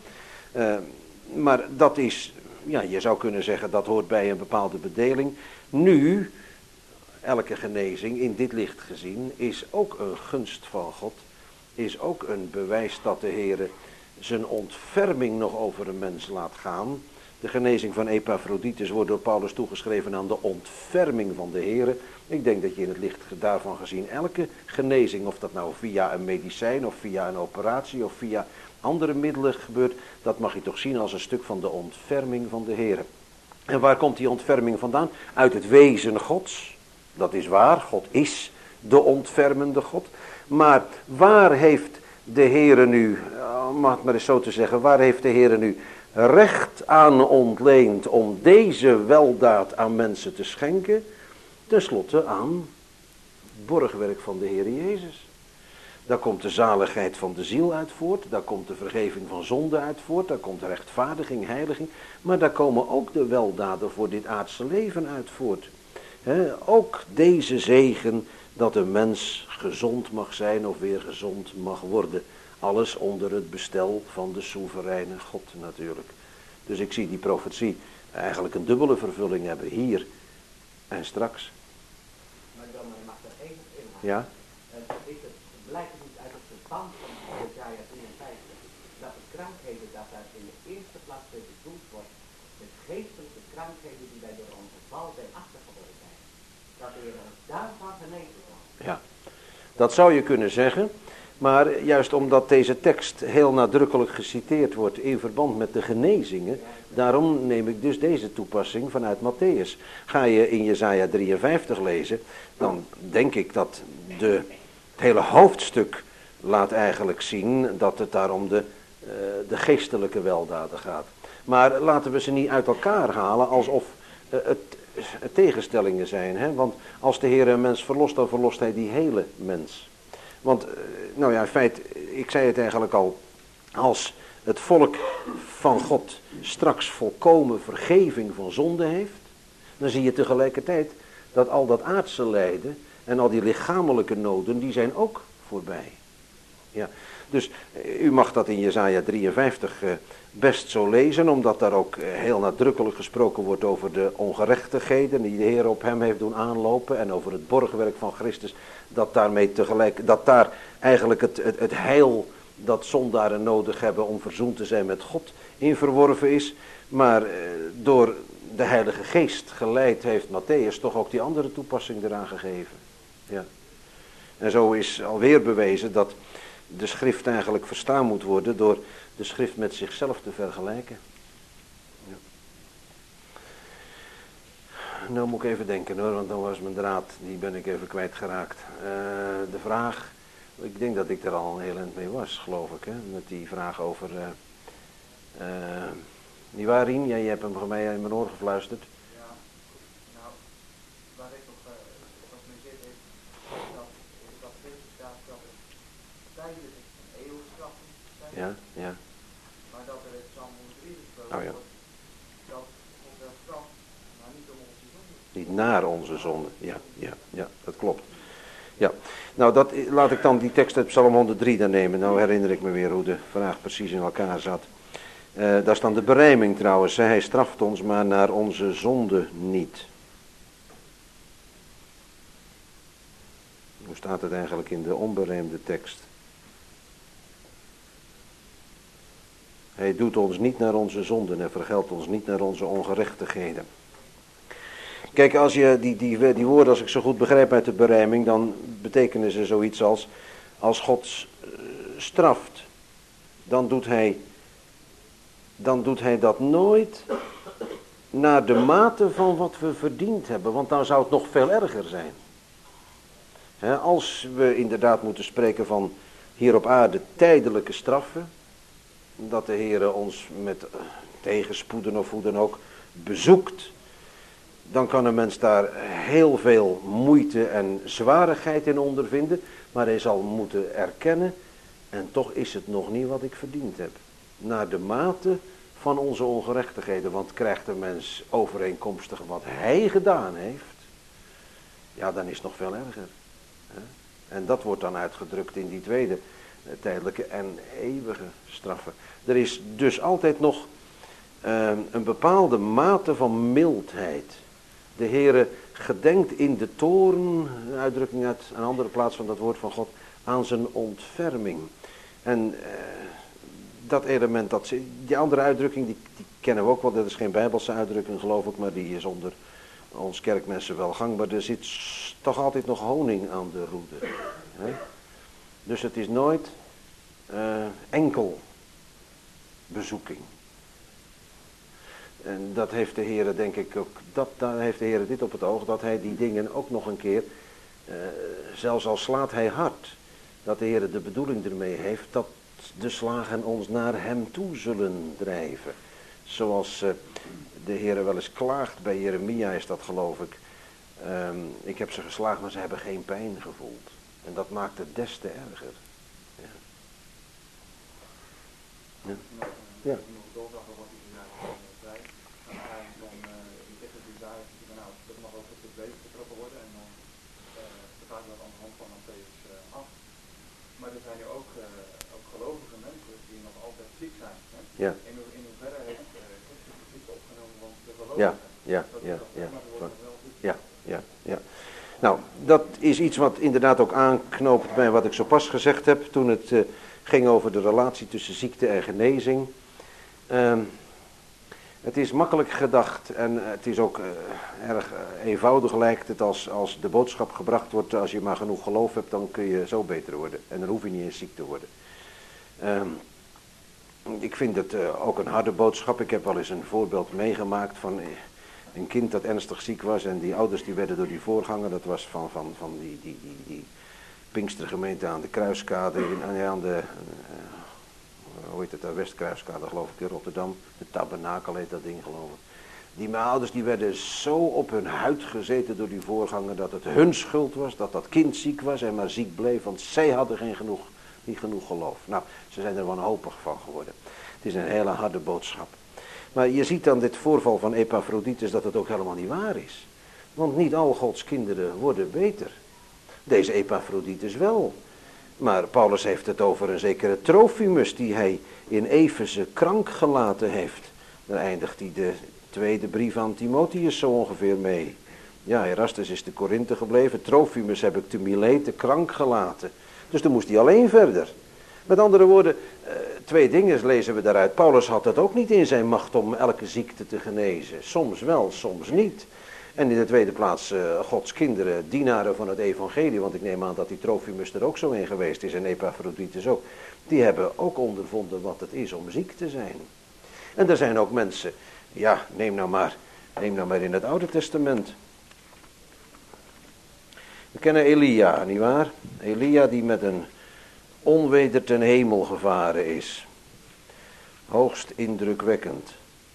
Maar dat is, ja, je zou kunnen zeggen, dat hoort bij een bepaalde bedeling. Nu, elke genezing in dit licht gezien, is ook een gunst van God. Is ook een bewijs dat de Heer zijn ontferming nog over een mens laat gaan. De genezing van Epaphroditus wordt door Paulus toegeschreven aan de ontferming van de Heer. Ik denk dat je in het licht daarvan gezien elke genezing, of dat nou via een medicijn of via een operatie of via andere middelen gebeurt, dat mag je toch zien als een stuk van de ontferming van de Heer. En waar komt die ontferming vandaan? Uit het wezen Gods. Dat is waar, God is de ontfermende God. Maar waar heeft de Heer nu, om het maar eens zo te zeggen, waar heeft de Heer nu recht aan ontleend om deze weldaad aan mensen te schenken? Ten slotte aan het borgwerk van de Heer Jezus. Daar komt de zaligheid van de ziel uit voort, daar komt de vergeving van zonde uit voort, daar komt rechtvaardiging, heiliging, maar daar komen ook de weldaden voor dit aardse leven uit voort. Ook deze zegen dat een mens gezond mag zijn of weer gezond mag worden. Alles onder het bestel van de soevereine God natuurlijk. Dus ik zie die profetie eigenlijk een dubbele vervulling hebben, hier en straks. Maar dan mag er één inhouden. Ja? Blijkt het niet uit het verband van Jesaja 53 dat de krankheden dat daar in de eerste plaats mee bedoeld wordt, de geestelijke krankheden die wij door onze val zijn achtergeworden zijn, dat de Heer ons daarvan genezen zal. Ja, dat zou je kunnen zeggen, maar juist omdat deze tekst heel nadrukkelijk geciteerd wordt in verband met de genezingen, daarom neem ik dus deze toepassing vanuit Matthäus. Ga je in Jesaja 53 lezen, dan denk ik dat het hele hoofdstuk laat eigenlijk zien dat het daar om de geestelijke weldaden gaat. Maar laten we ze niet uit elkaar halen alsof het tegenstellingen zijn. Hè? Want als de Heer een mens verlost, dan verlost hij die hele mens. Want, nou ja, in feite, ik zei het eigenlijk al, als het volk van God straks volkomen vergeving van zonde heeft, dan zie je tegelijkertijd dat al dat aardse lijden en al die lichamelijke noden, die zijn ook voorbij. Ja, dus u mag dat in Jesaja 53 best zo lezen, omdat daar ook heel nadrukkelijk gesproken wordt over de ongerechtigheden die de Heer op hem heeft doen aanlopen en over het borgwerk van Christus, dat daarmee tegelijk, dat daar eigenlijk het heil dat zondaren nodig hebben om verzoend te zijn met God in verworven is. Maar door de Heilige Geest geleid heeft Mattheüs toch ook die andere toepassing eraan gegeven. Ja. En zo is alweer bewezen dat de schrift eigenlijk verstaan moet worden door de schrift met zichzelf te vergelijken. Ja. Nou moet ik even denken hoor, want dan was mijn draad, die ben ik even kwijtgeraakt. De vraag, ik denk dat ik er al een heel eind mee was, geloof ik, hè? Met die vraag over... niet waar, Rien? Jij hebt hem voor mij in mijn oor gefluisterd. Ja, nou, waar ik nog wat mee zit is dat in de catechisme staat dat er tijdelijk een eeuwigstraffen zijn. Ja, ja. Maar dat er in Psalm 103 gesproken Oh, ja. wordt dat God wel straft, maar niet om onze zonde. Niet naar onze zonde. Ja, ja, ja, dat klopt. Ja, nou dat, laat ik dan die tekst uit Psalm 103 dan nemen. Nou herinner ik me weer hoe de vraag precies in elkaar zat. Daar is dan de berijming trouwens. Hij straft ons maar naar onze zonde niet. Hoe staat het eigenlijk in de onberijmde tekst? Hij doet ons niet naar onze zonden en vergeldt ons niet naar onze ongerechtigheden. Kijk, als je die woorden, als ik zo goed begrijp uit de berijming, dan betekenen ze zoiets als God straft, dan doet hij dat nooit naar de mate van wat we verdiend hebben, want dan zou het nog veel erger zijn. Als we inderdaad moeten spreken van hier op aarde tijdelijke straffen, dat de Heere ons met tegenspoeden of hoe dan ook bezoekt, dan kan een mens daar heel veel moeite en zwarigheid in ondervinden, maar hij zal moeten erkennen, en toch is het nog niet wat ik verdiend heb. Naar de mate van onze ongerechtigheden, want krijgt een mens overeenkomstig wat hij gedaan heeft, ja, dan is het nog veel erger. En dat wordt dan uitgedrukt in die tweede tijdelijke en eeuwige straffen. Er is dus altijd nog een bepaalde mate van mildheid. De Heere gedenkt in de toorn, een uitdrukking uit een andere plaats van dat woord van God, aan zijn ontferming. En dat element, die andere uitdrukking, die kennen we ook wel, dat is geen Bijbelse uitdrukking geloof ik, maar die is onder ons kerkmensen wel gangbaar. Er zit toch altijd nog honing aan de roede. Hè? Dus het is nooit enkel bezoeking. En dat heeft de Heere denk ik ook, daar heeft de Heere dit op het oog, dat hij die dingen ook nog een keer, zelfs al slaat hij hard, dat de Heere de bedoeling ermee heeft dat de slagen ons naar hem toe zullen drijven. Zoals de Heere wel eens klaagt, bij Jeremia is dat geloof ik. Ik heb ze geslagen, maar ze hebben geen pijn gevoeld. En dat maakt het des te erger. Ja. Ja. Ja. Maar er zijn nu ook gelovige mensen die nog altijd ziek zijn. Hè? Ja. In hoeverre heeft Christus de ziekte opgenomen van de gelovigen? Ja. Nou, dat is iets wat inderdaad ook aanknoopt bij wat ik zo pas gezegd heb, toen het ging over de relatie tussen ziekte en genezing. Het is makkelijk gedacht en het is ook erg eenvoudig lijkt het als de boodschap gebracht wordt, als je maar genoeg geloof hebt, dan kun je zo beter worden. En dan hoef je niet eens ziek te worden. Ik vind het ook een harde boodschap. Ik heb wel eens een voorbeeld meegemaakt van een kind dat ernstig ziek was en die ouders die werden door die voorganger, dat was van die Pinkstergemeente aan de Kruiskade, aan de... hoe heet het daar, Westkruiskade geloof ik in Rotterdam. De Tabernakel heet dat ding geloof ik. Die mijn ouders die werden zo op hun huid gezeten door die voorganger dat het hun schuld was, dat dat kind ziek was en maar ziek bleef, want zij hadden niet genoeg geloof. Nou, ze zijn er wanhopig van geworden. Het is een hele harde boodschap. Maar je ziet aan dit voorval van Epaphroditus dat het ook helemaal niet waar is. Want niet al Gods kinderen worden beter. Deze Epaphroditus wel. Maar Paulus heeft het over een zekere Trofimus die hij in Efeze krank gelaten heeft. Daar eindigt hij de tweede brief aan Timotheus zo ongeveer mee. Ja, Erastus is te Korinthe gebleven. Trofimus heb ik te Milete krank gelaten. Dus dan moest hij alleen verder. Met andere woorden, twee dingen lezen we daaruit. Paulus had het ook niet in zijn macht om elke ziekte te genezen. Soms wel, soms niet. En in de tweede plaats, Gods kinderen, dienaren van het evangelie, want ik neem aan dat die Trofimus er ook zo in geweest is en Epaphroditus ook. Die hebben ook ondervonden wat het is om ziek te zijn. En er zijn ook mensen, ja, neem nou maar in het Oude Testament. We kennen Elia, nietwaar? Elia die met een onweder ten hemel gevaren is. Hoogst indrukwekkend.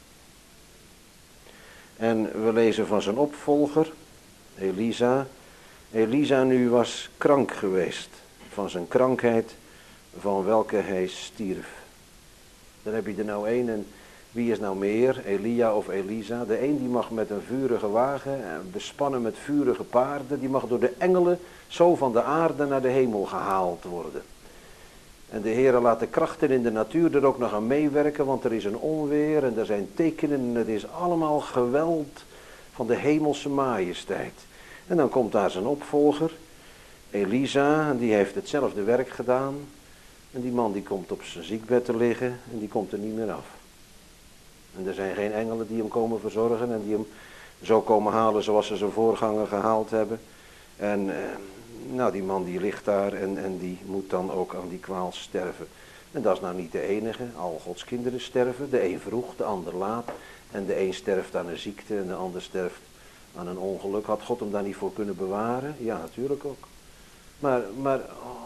En we lezen van zijn opvolger, Elisa. Elisa nu was krank geweest van zijn krankheid van welke hij stierf. Dan heb je er nou één en wie is nou meer, Elia of Elisa? De een die mag met een vurige wagen, bespannen met vurige paarden, die mag door de engelen zo van de aarde naar de hemel gehaald worden. En de Heere laat de krachten in de natuur er ook nog aan meewerken, want er is een onweer en er zijn tekenen en het is allemaal geweld van de hemelse majesteit. En dan komt daar zijn opvolger, Elisa, en die heeft hetzelfde werk gedaan. En die man die komt op zijn ziekbed te liggen en die komt er niet meer af. En er zijn geen engelen die hem komen verzorgen en die hem zo komen halen zoals ze zijn voorganger gehaald hebben. En nou, die man die ligt daar en die moet dan ook aan die kwaal sterven. En dat is nou niet de enige. Al Gods kinderen sterven. De een vroeg, de ander laat. En de een sterft aan een ziekte en de ander sterft aan een ongeluk. Had God hem daar niet voor kunnen bewaren? Ja, natuurlijk ook. Maar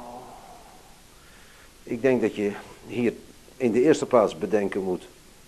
ik denk dat je hier in de eerste plaats bedenken moet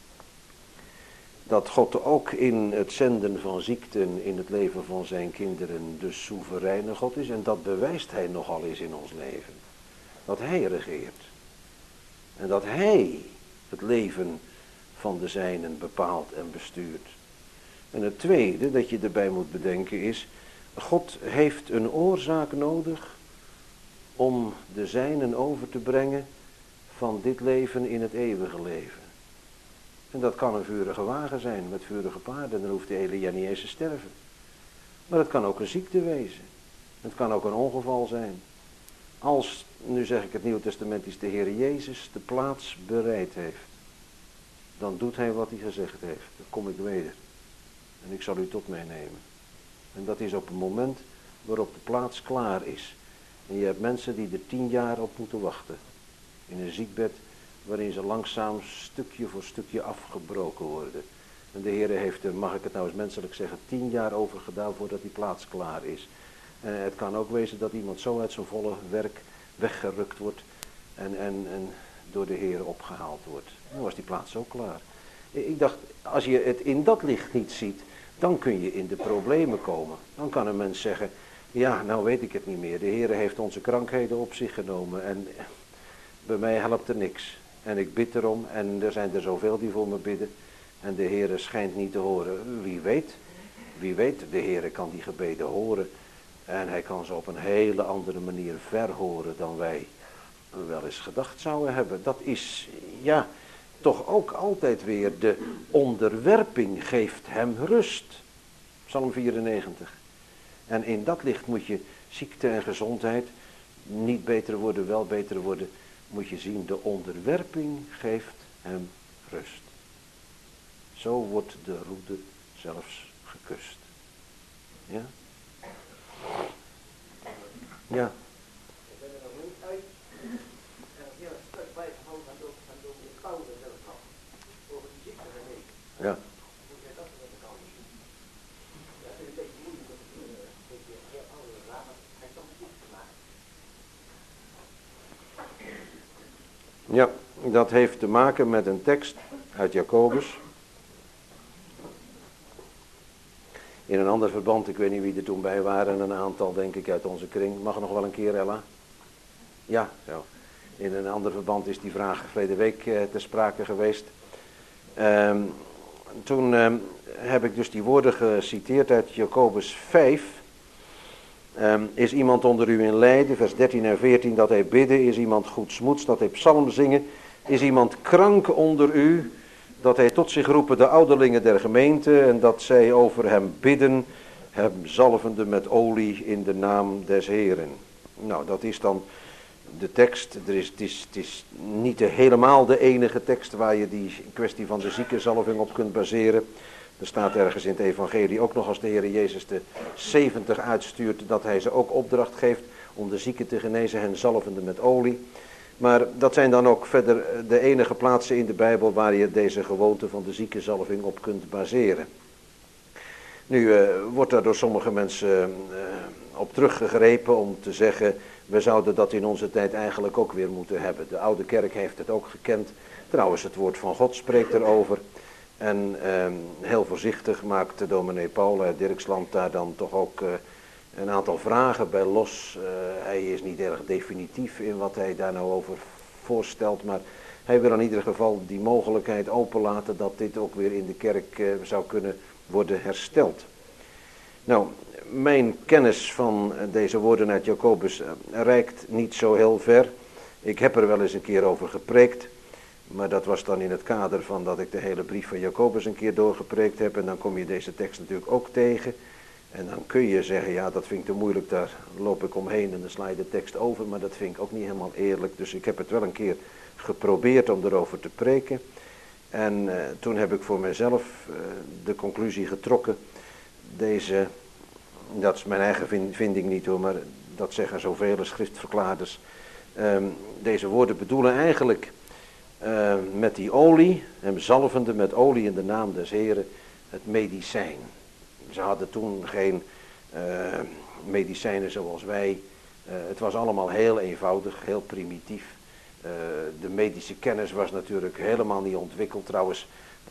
dat God ook in het zenden van ziekten in het leven van zijn kinderen de soevereine God is. En dat bewijst hij nogal eens in ons leven. Dat hij regeert. En dat hij het leven van de zijnen bepaalt en bestuurt. En het tweede dat je erbij moet bedenken is, God heeft een oorzaak nodig om de zijnen over te brengen van dit leven in het eeuwige leven. En dat kan een vurige wagen zijn met vurige paarden, dan hoeft de Elia niet eens te sterven. Maar het kan ook een ziekte wezen. Het kan ook een ongeval zijn. Als, nu zeg ik het Nieuw Testamentisch, de Heer Jezus de plaats bereid heeft, dan doet hij wat hij gezegd heeft. Dan kom ik weder. En ik zal u tot mij nemen. En dat is op het moment waarop de plaats klaar is. En je hebt mensen die er 10 jaar op moeten wachten. In een ziekbed waarin ze langzaam stukje voor stukje afgebroken worden. En de Heer heeft er, mag ik het nou eens menselijk zeggen, 10 jaar over gedaan voordat die plaats klaar is. En het kan ook wezen dat iemand zo uit zijn volle werk weggerukt wordt en door de Heer opgehaald wordt. Dan was die plaats ook klaar. Ik dacht, als je het in dat licht niet ziet, dan kun je in de problemen komen. Dan kan een mens zeggen, ja, nou weet ik het niet meer. De Heer heeft onze krankheden op zich genomen en bij mij helpt er niks. En ik bid erom en er zijn er zoveel die voor me bidden. En de Heer schijnt niet te horen. Wie weet, de Heer kan die gebeden horen. En hij kan ze op een hele andere manier verhoren dan wij wel eens gedacht zouden hebben. Dat is, ja, toch ook altijd weer de onderwerping geeft hem rust. Psalm 94. En in dat licht moet je ziekte en gezondheid niet beter worden, wel beter worden. Moet je zien, de onderwerping geeft hem rust. Zo wordt de roede zelfs gekust. Ja? Ja. Ik ben er nog niet uit. En een heel stuk bijgehouden van de Paulus zelf nog. Over die ziekte genezen. Ja. Hoe jij dat met elkaar zien? Ja, het is een beetje moeilijk om een heel oude raam, maar hij kan het ziek te maken. Ja, dat heeft te maken met een tekst uit Jacobus. In een ander verband, ik weet niet wie er toen bij waren, een aantal denk ik uit onze kring. Mag nog wel een keer, Ella? Ja, zo. In een ander verband is die vraag verleden week ter sprake geweest. Toen heb ik dus die woorden geciteerd uit Jacobus 5. Is iemand onder u in lijden, vers 13 en 14, dat hij bidden, is iemand goedsmoeds, dat hij psalm zingen, is iemand krank onder u, dat hij tot zich roepen de ouderlingen der gemeente en dat zij over hem bidden, hem zalvende met olie in de naam des Heren. Nou, dat is dan de tekst, het is niet helemaal de enige tekst waar je die kwestie van de ziekenzalving op kunt baseren. Er staat ergens in het evangelie ook nog als de Heer Jezus de 70 uitstuurt, dat hij ze ook opdracht geeft om de zieken te genezen, hen zalvende met olie. Maar dat zijn dan ook verder de enige plaatsen in de Bijbel waar je deze gewoonte van de ziekenzalving op kunt baseren. Nu wordt daar door sommige mensen op teruggegrepen om te zeggen, we zouden dat in onze tijd eigenlijk ook weer moeten hebben. De oude kerk heeft het ook gekend. Trouwens, het woord van God spreekt erover. En heel voorzichtig maakt dominee Paul uit Dirksland daar dan toch ook een aantal vragen bij los. Hij is niet erg definitief in wat hij daar nou over voorstelt, maar hij wil in ieder geval die mogelijkheid openlaten dat dit ook weer in de kerk zou kunnen worden hersteld. Nou, mijn kennis van deze woorden uit Jacobus reikt niet zo heel ver. Ik heb er wel eens een keer over gepreekt, maar dat was dan in het kader van dat ik de hele brief van Jacobus een keer doorgepreekt heb. En dan kom je deze tekst natuurlijk ook tegen. En dan kun je zeggen, ja, dat vind ik te moeilijk, daar loop ik omheen en dan sla je de tekst over. Maar dat vind ik ook niet helemaal eerlijk. Dus ik heb het wel een keer geprobeerd om erover te preken. En toen heb ik voor mezelf de conclusie getrokken. Dat is mijn eigen vinding niet hoor, maar dat zeggen zoveel schriftverklaarders. Deze woorden bedoelen eigenlijk met die olie, hem zalvende met olie in de naam des Heren, het medicijn. Ze hadden toen geen medicijnen zoals wij. Het was allemaal heel eenvoudig, heel primitief. De medische kennis was natuurlijk helemaal niet ontwikkeld. Trouwens,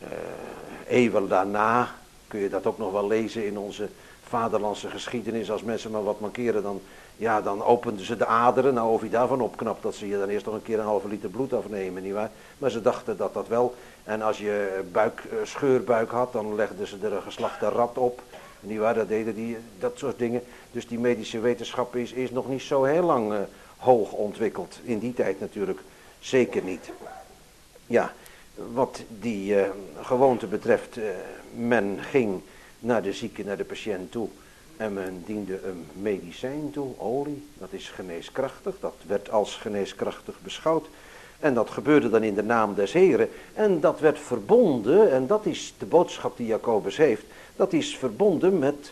eeuwen daarna kun je dat ook nog wel lezen in onze vaderlandse geschiedenis. Als mensen maar wat mankeren, dan openden ze de aderen. Nou, of je daarvan opknapt, dat ze je dan eerst nog een keer een halve liter bloed afnemen, nietwaar? Maar ze dachten dat wel. En als je scheurbuik had, dan legden ze er een geslachte rat op. Nietwaar, dat deden die, dat soort dingen. Dus die medische wetenschap is nog niet zo heel lang hoog ontwikkeld. In die tijd natuurlijk zeker niet. Ja, wat die gewoonte betreft, men ging naar de zieke, naar de patiënt toe. En men diende een medicijn toe, olie, dat is geneeskrachtig. Dat werd als geneeskrachtig beschouwd. En dat gebeurde dan in de naam des Heren. En dat werd verbonden, en dat is de boodschap die Jacobus heeft. Dat is verbonden met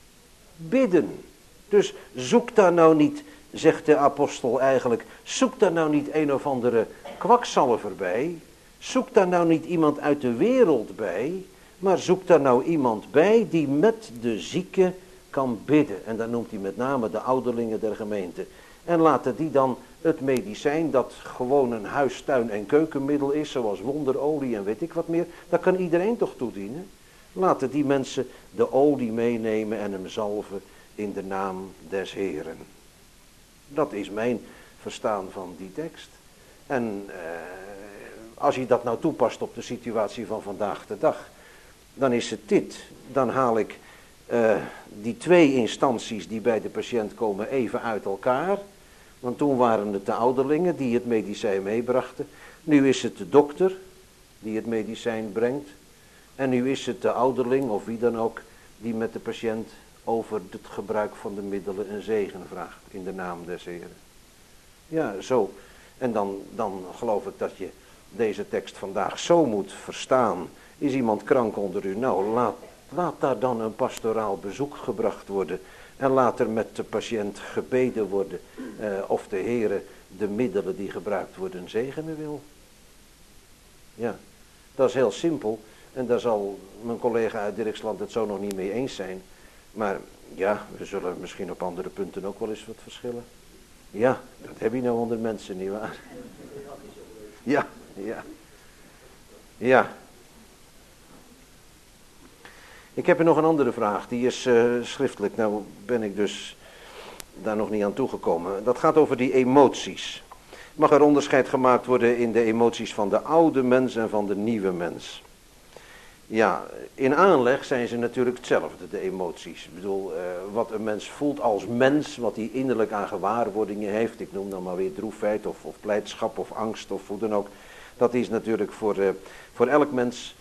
bidden. Dus zoek daar nou niet, zegt de apostel eigenlijk, zoek daar nou niet een of andere kwakzalver bij. Zoek daar nou niet iemand uit de wereld bij. Maar zoek daar nou iemand bij die met de zieke kan bidden. En dan noemt hij met name de ouderlingen der gemeente. En laten die dan het medicijn, dat gewoon een huistuin- en keukenmiddel is, zoals wonderolie en weet ik wat meer, dat kan iedereen toch toedienen. Laten die mensen de olie meenemen en hem zalven in de naam des Heren. Dat is mijn verstaan van die tekst. En als je dat nou toepast op de situatie van vandaag de dag, dan is het dit. Dan haal ik die twee instanties die bij de patiënt komen even uit elkaar. Want toen waren het de ouderlingen die het medicijn meebrachten. Nu is het de dokter die het medicijn brengt. En nu is het de ouderling of wie dan ook die met de patiënt over het gebruik van de middelen een zegen vraagt in de naam des Heren. Ja, zo. En dan geloof ik dat je deze tekst vandaag zo moet verstaan. Is iemand krank onder u? Nou, laat daar dan een pastoraal bezoek gebracht worden. En laat er met de patiënt gebeden worden of de Heere de middelen die gebruikt worden zegenen wil. Ja, dat is heel simpel. En daar zal mijn collega uit Dirksland het zo nog niet mee eens zijn. Maar ja, we zullen misschien op andere punten ook wel eens wat verschillen. Ja, dat heb je nou onder mensen, nietwaar? Ja. Ik heb er nog een andere vraag, die is schriftelijk. Nou ben ik dus daar nog niet aan toegekomen. Dat gaat over die emoties. Mag er onderscheid gemaakt worden in de emoties van de oude mens en van de nieuwe mens? Ja, in aanleg zijn ze natuurlijk hetzelfde, de emoties. Ik bedoel, wat een mens voelt als mens, wat hij innerlijk aan gewaarwordingen heeft. Ik noem dan maar weer droefheid of blijdschap of angst of hoe dan ook. Dat is natuurlijk voor elk mens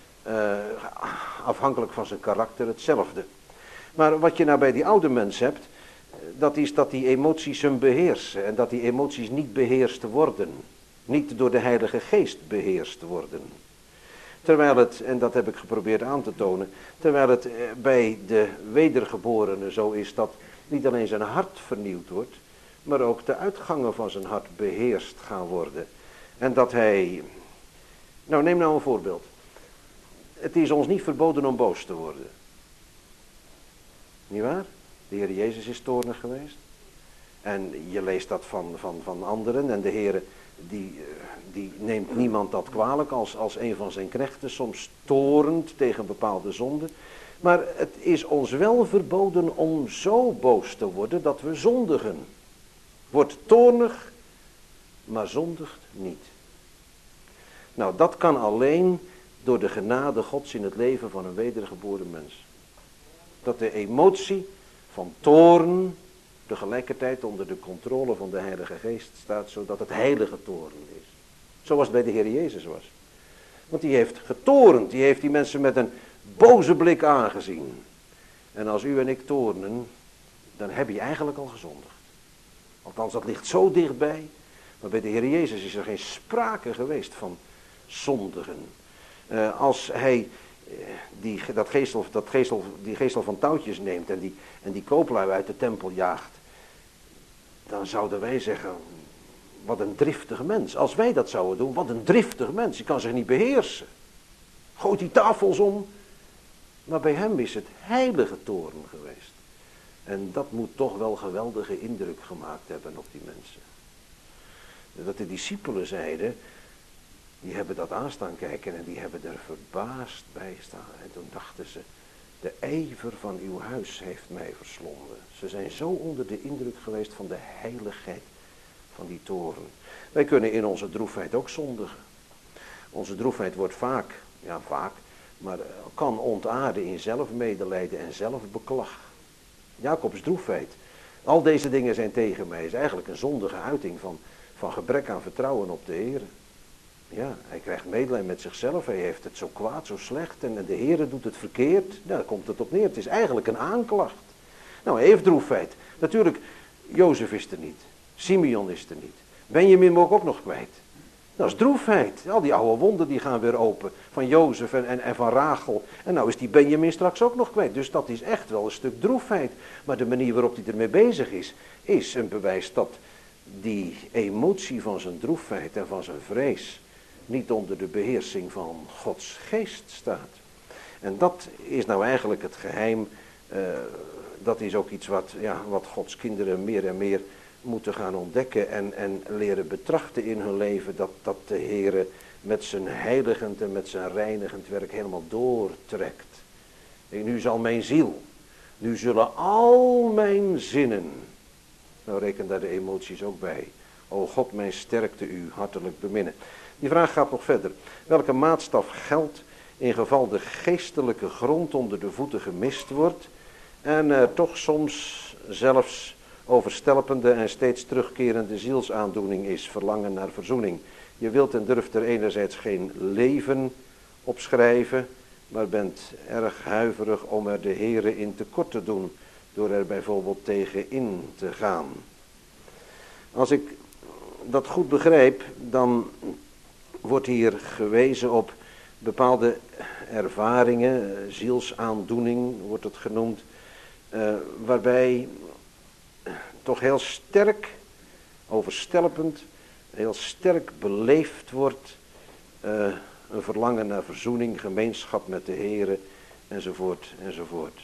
afhankelijk van zijn karakter hetzelfde. Maar wat je nou bij die oude mens hebt, Dat is dat die emoties hem beheersen en dat die emoties niet beheerst worden. Niet door de Heilige Geest beheerst worden. Terwijl het, en dat heb ik geprobeerd aan te tonen, terwijl het bij de wedergeborene zo is dat niet alleen zijn hart vernieuwd wordt, maar ook de uitgangen van zijn hart beheerst gaan worden. En dat hij, nou neem nou een voorbeeld. Het is ons niet verboden om boos te worden. Niet waar? De Heer Jezus is toornig geweest. En je leest dat van anderen. En de Heer die neemt niemand dat kwalijk als een van zijn knechten. Soms torend tegen bepaalde zonden. Maar het is ons wel verboden om zo boos te worden dat we zondigen. Wordt toornig, maar zondigt niet. Nou, dat kan alleen door de genade Gods in het leven van een wedergeboren mens. Dat de emotie van toorn tegelijkertijd onder de controle van de Heilige Geest staat, zodat het heilige toorn is. Zoals het bij de Heer Jezus was. Want die heeft getorend, die heeft die mensen met een boze blik aangezien. En als u en ik toornen, dan heb je eigenlijk al gezondigd. Althans, dat ligt zo dichtbij. Maar bij de Heer Jezus is er geen sprake geweest van zondigen. Als hij die geestel van touwtjes neemt en die kooplui uit de tempel jaagt, dan zouden wij zeggen, wat een driftige mens. Als wij dat zouden doen, wat een driftig mens. Die kan zich niet beheersen. Gooit die tafels om. Maar bij hem is het heilige toorn geweest. En dat moet toch wel geweldige indruk gemaakt hebben op die mensen. Dat de discipelen zeiden, die hebben dat aanstaan kijken en die hebben er verbaasd bij staan. En toen dachten ze, de ijver van uw huis heeft mij verslonden. Ze zijn zo onder de indruk geweest van de heiligheid van die toren. Wij kunnen in onze droefheid ook zondigen. Onze droefheid wordt vaak, maar kan ontaarden in zelfmedelijden en zelfbeklag. Jacobs droefheid. Al deze dingen zijn tegen mij. Is eigenlijk een zondige uiting van gebrek aan vertrouwen op de Heer. Ja, hij krijgt medelijden met zichzelf. Hij heeft het zo kwaad, zo slecht. En de Heer doet het verkeerd. Nou, daar komt het op neer. Het is eigenlijk een aanklacht. Nou, hij heeft droefheid. Natuurlijk, Jozef is er niet. Simeon is er niet. Benjamin moet ik ook nog kwijt. Dat is droefheid. Al die oude wonden die gaan weer open. Van Jozef en van Rachel. En nou is die Benjamin straks ook nog kwijt. Dus dat is echt wel een stuk droefheid. Maar de manier waarop hij ermee bezig is een bewijs dat die emotie van zijn droefheid en van zijn vrees niet onder de beheersing van Gods geest staat. En dat is nou eigenlijk het geheim. Dat is ook iets wat Gods kinderen meer en meer moeten gaan ontdekken en leren betrachten in hun leven. Dat de Heere met zijn heiligend en met zijn reinigend werk helemaal doortrekt. En nu zal mijn ziel, nu zullen al mijn zinnen, nou reken daar de emoties ook bij. O God, mijn sterkte u hartelijk beminnen. Die vraag gaat nog verder. Welke maatstaf geldt in geval de geestelijke grond onder de voeten gemist wordt en er toch soms zelfs overstelpende en steeds terugkerende zielsaandoening is, verlangen naar verzoening. Je wilt en durft er enerzijds geen leven op schrijven, maar bent erg huiverig om er de Heere in tekort te doen, door er bijvoorbeeld tegen in te gaan. Als ik dat goed begrijp, dan wordt hier gewezen op bepaalde ervaringen, zielsaandoening wordt het genoemd, waarbij toch heel sterk, overstelpend, heel sterk beleefd wordt een verlangen naar verzoening, gemeenschap met de Heere, enzovoort, enzovoort.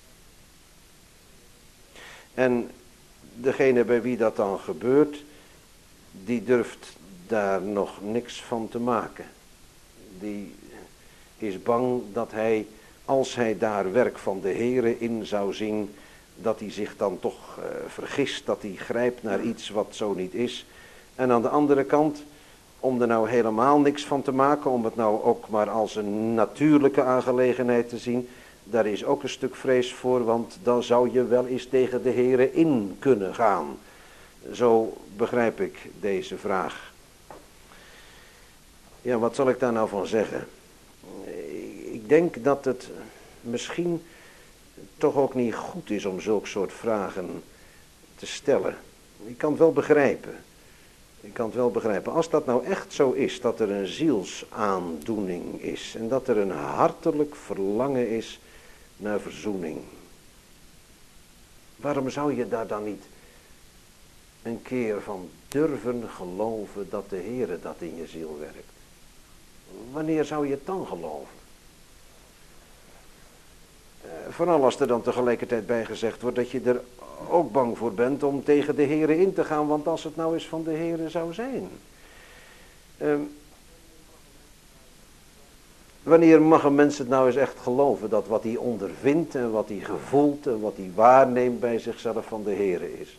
En degene bij wie dat dan gebeurt, die durft daar nog niks van te maken. Die is bang dat hij, als hij daar werk van de Heere in zou zien, dat hij zich dan toch vergist, dat hij grijpt naar iets wat zo niet is. En aan de andere kant, om er nou helemaal niks van te maken, om het nou ook maar als een natuurlijke aangelegenheid te zien, daar is ook een stuk vrees voor, want dan zou je wel eens tegen de Heere in kunnen gaan. Zo begrijp ik deze vraag. Ja, wat zal ik daar nou van zeggen? Ik denk dat het misschien toch ook niet goed is om zulk soort vragen te stellen. Ik kan het wel begrijpen. Ik kan het wel begrijpen. Als dat nou echt zo is, dat er een zielsaandoening is en dat er een hartelijk verlangen is naar verzoening. Waarom zou je daar dan niet een keer van durven geloven dat de Heere dat in je ziel werkt? Wanneer zou je het dan geloven? Vooral als er dan tegelijkertijd bij gezegd wordt dat je er ook bang voor bent om tegen de Heere in te gaan, want als het nou eens van de Heere zou zijn. Wanneer mag een mens het nou eens echt geloven dat wat hij ondervindt en wat hij gevoelt en wat hij waarneemt bij zichzelf van de Heere is?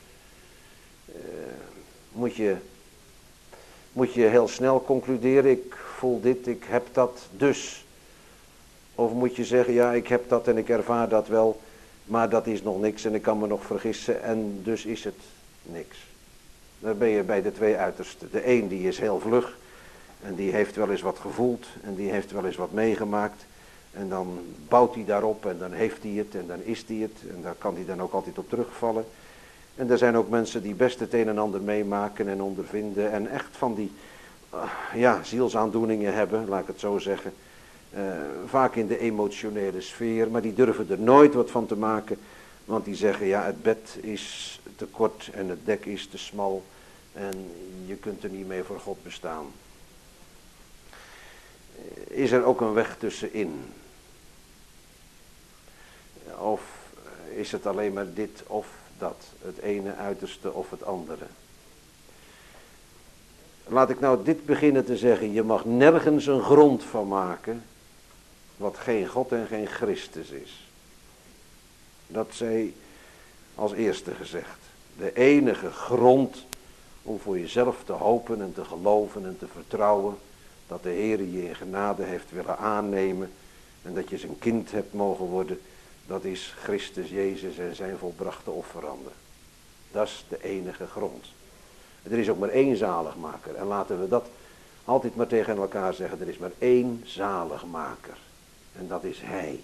Moet je heel snel concluderen, ik voel dit, ik heb dat dus. Of moet je zeggen, ja, ik heb dat en ik ervaar dat wel, maar dat is nog niks en ik kan me nog vergissen en dus is het niks. Dan ben je bij de twee uitersten. De een die is heel vlug en die heeft wel eens wat gevoeld en die heeft wel eens wat meegemaakt. En dan bouwt hij daarop en dan heeft hij het en dan is hij het en daar kan hij dan ook altijd op terugvallen. En er zijn ook mensen die best het een en ander meemaken en ondervinden en echt van die zielsaandoeningen hebben, laat ik het zo zeggen. Vaak in de emotionele sfeer, maar die durven er nooit wat van te maken. Want die zeggen, ja, het bed is te kort en het dek is te smal en je kunt er niet mee voor God bestaan. Is er ook een weg tussenin? Of is het alleen maar dit of dat, het ene uiterste of het andere? Laat ik nou dit beginnen te zeggen, je mag nergens een grond van maken wat geen God en geen Christus is. Dat zij als eerste gezegd. De enige grond om voor jezelf te hopen en te geloven en te vertrouwen dat de Heer je in genade heeft willen aannemen en dat je zijn kind hebt mogen worden, dat is Christus Jezus en zijn volbrachte offeranden. Dat is de enige grond. Er is ook maar één zaligmaker en laten we dat altijd maar tegen elkaar zeggen, er is maar één zaligmaker. En dat is Hij.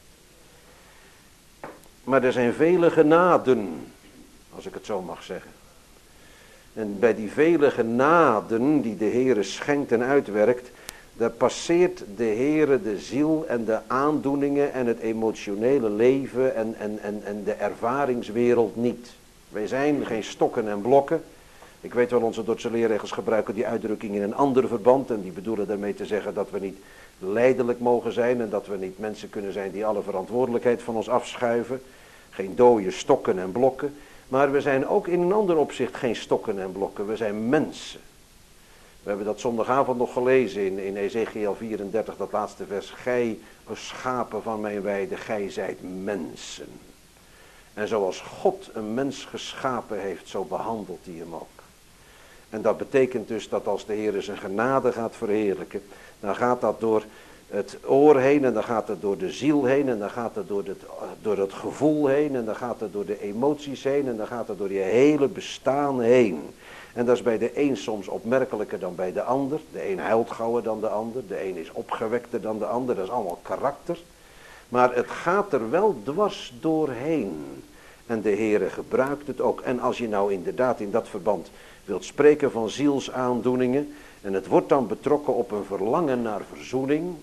Maar er zijn vele genaden, als ik het zo mag zeggen. En bij die vele genaden die de Heere schenkt en uitwerkt, daar passeert de Heere de ziel en de aandoeningen en het emotionele leven en de ervaringswereld niet. Wij zijn geen stokken en blokken. Ik weet wel, onze Dordtse leerregels gebruiken die uitdrukking in een ander verband en die bedoelen daarmee te zeggen dat we niet lijdelijk mogen zijn en dat we niet mensen kunnen zijn die alle verantwoordelijkheid van ons afschuiven. Geen dode stokken en blokken. Maar we zijn ook in een ander opzicht geen stokken en blokken. We zijn mensen. We hebben dat zondagavond nog gelezen in Ezekiel 34, dat laatste vers. Gij, schapen van mijn weide, gij zijt mensen. En zoals God een mens geschapen heeft, zo behandelt hij hem ook. En dat betekent dus dat als de Heer zijn genade gaat verheerlijken, dan gaat dat door het oor heen en dan gaat het door de ziel heen en dan gaat het door het gevoel heen en dan gaat het door de emoties heen en dan gaat het door je hele bestaan heen. En dat is bij de een soms opmerkelijker dan bij de ander. De een huilt gauwer dan de ander, de een is opgewekter dan de ander, dat is allemaal karakter. Maar het gaat er wel dwars doorheen. En de Heere gebruikt het ook. En als je nou inderdaad in dat verband wilt spreken van zielsaandoeningen en het wordt dan betrokken op een verlangen naar verzoening,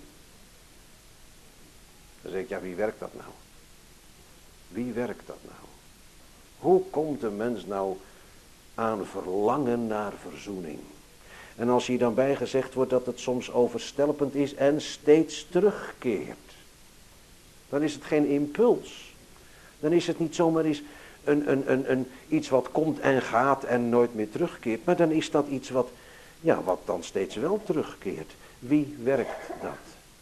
dan zeg ik, ja, wie werkt dat nou? Wie werkt dat nou? Hoe komt een mens nou aan verlangen naar verzoening? En als hier dan bij gezegd wordt dat het soms overstelpend is en steeds terugkeert, dan is het geen impuls. Dan is het niet zomaar eens iets wat komt en gaat en nooit meer terugkeert. Maar dan is dat iets wat dan steeds wel terugkeert. Wie werkt dat?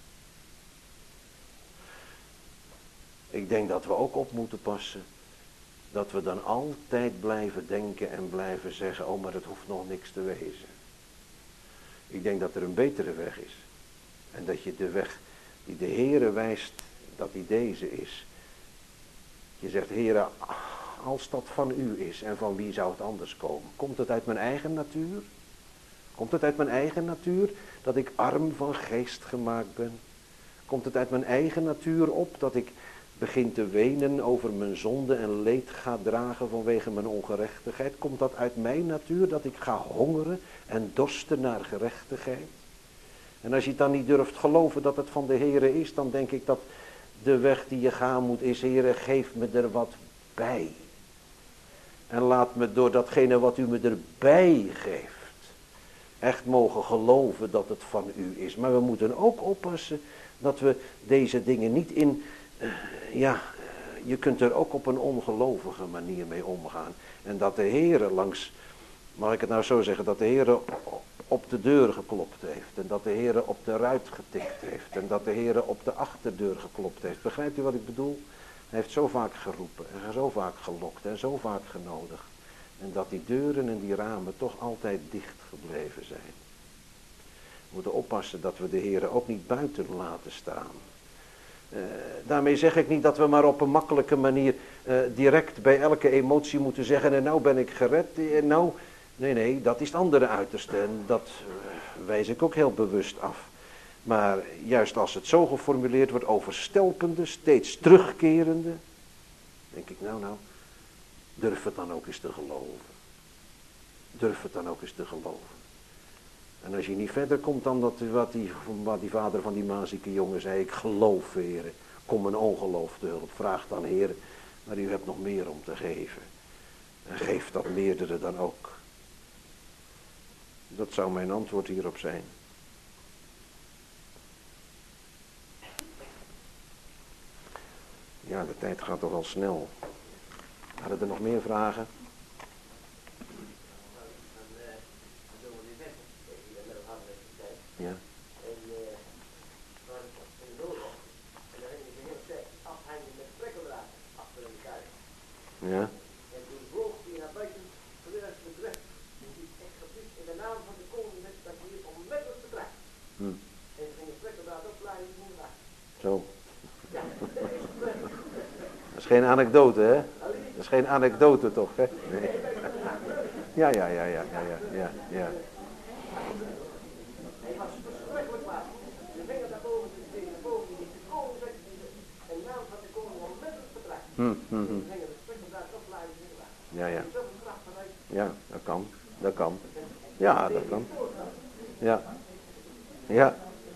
Ik denk dat we ook op moeten passen. Dat we dan altijd blijven denken en blijven zeggen, oh maar het hoeft nog niks te wezen. Ik denk dat er een betere weg is. En dat je de weg die de Heere wijst, dat die deze is. Je zegt, Heere, als dat van u is en van wie zou het anders komen? Komt het uit mijn eigen natuur? Komt het uit mijn eigen natuur dat ik arm van geest gemaakt ben? Komt het uit mijn eigen natuur op dat ik begin te wenen over mijn zonde en leed ga dragen vanwege mijn ongerechtigheid? Komt dat uit mijn natuur, dat ik ga hongeren en dorsten naar gerechtigheid? En als je het dan niet durft geloven dat het van de Heere is, dan denk ik dat de weg die je gaan moet is: Heere, geef me er wat bij. En laat me door datgene wat u me erbij geeft, echt mogen geloven dat het van u is. Maar we moeten ook oppassen dat we deze dingen niet in, je kunt er ook op een ongelovige manier mee omgaan. En dat de Heere langs, mag ik het nou zo zeggen, dat de Heere op de deur geklopt heeft. En dat de Heere op de ruit getikt heeft. En dat de Heere op de achterdeur geklopt heeft. Begrijpt u wat ik bedoel? Hij heeft zo vaak geroepen en zo vaak gelokt en zo vaak genodigd. En dat die deuren en die ramen toch altijd dicht gebleven zijn. We moeten oppassen dat we de Heere ook niet buiten laten staan. Daarmee zeg ik niet dat we maar op een makkelijke manier direct bij elke emotie moeten zeggen: en nou ben ik gered. En nou, nee, dat is het andere uiterste. En dat wijs ik ook heel bewust af. Maar juist als het zo geformuleerd wordt, overstelpende, steeds terugkerende, denk ik nou, durf het dan ook eens te geloven. Durf het dan ook eens te geloven. En als je niet verder komt dan wat die vader van die maanzieke jongen zei: ik geloof, Heere, kom mijn ongeloof te hulp. Vraag dan, Heere, maar u hebt nog meer om te geven. En geef dat meerdere dan ook. Dat zou mijn antwoord hierop zijn. Ja, de tijd gaat toch al snel. Hadden er nog meer vragen? Ja. En waar ik in de oorlog. En dan ging ik de hele tijd afhangen met trekkeldraad achter in de kerk. Ja. En toen vloog hij naar buiten, vanuit de weg. En die echt gebied in de naam van de koning met dat hier onmiddellijk te trekken. En ze gingen trekkeldraad opleiden in de nacht. Zo. Ja, Dat is geen anekdote, hè? Dat is geen anekdote toch, hè? Nee. Ja. hij was verschrikkelijk kwaad. De vinger daarboven tegen de boven die de koning zegt in naam van de koning onmiddellijk te trekken. Ze gingen de trekkeldraad opleiden in de nacht. Ja. Zoveel kracht vanuit. Ja, dat kan. Ja, dat kan. Ja.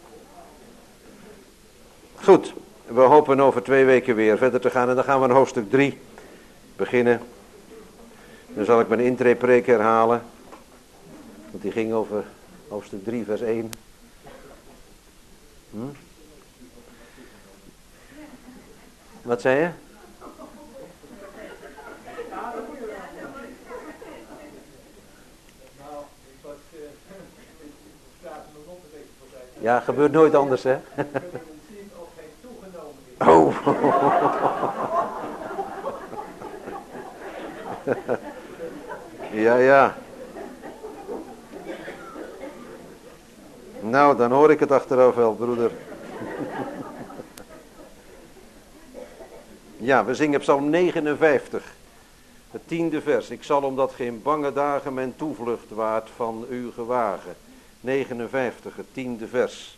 Goed, we hopen over 2 weken weer verder te gaan en dan gaan we in hoofdstuk 3 beginnen. Dan zal ik mijn intreepreek herhalen, want die ging over hoofdstuk 3 vers 1. Wat zei je? Ja, gebeurt nooit anders, hè? Oh. Ja. Nou, dan hoor ik het achteraf wel, broeder. Ja, we zingen Psalm 59, het 10e vers. Ik zal omdat geen bange dagen mijn toevlucht waard van uw gewagen. 59, het 10e vers.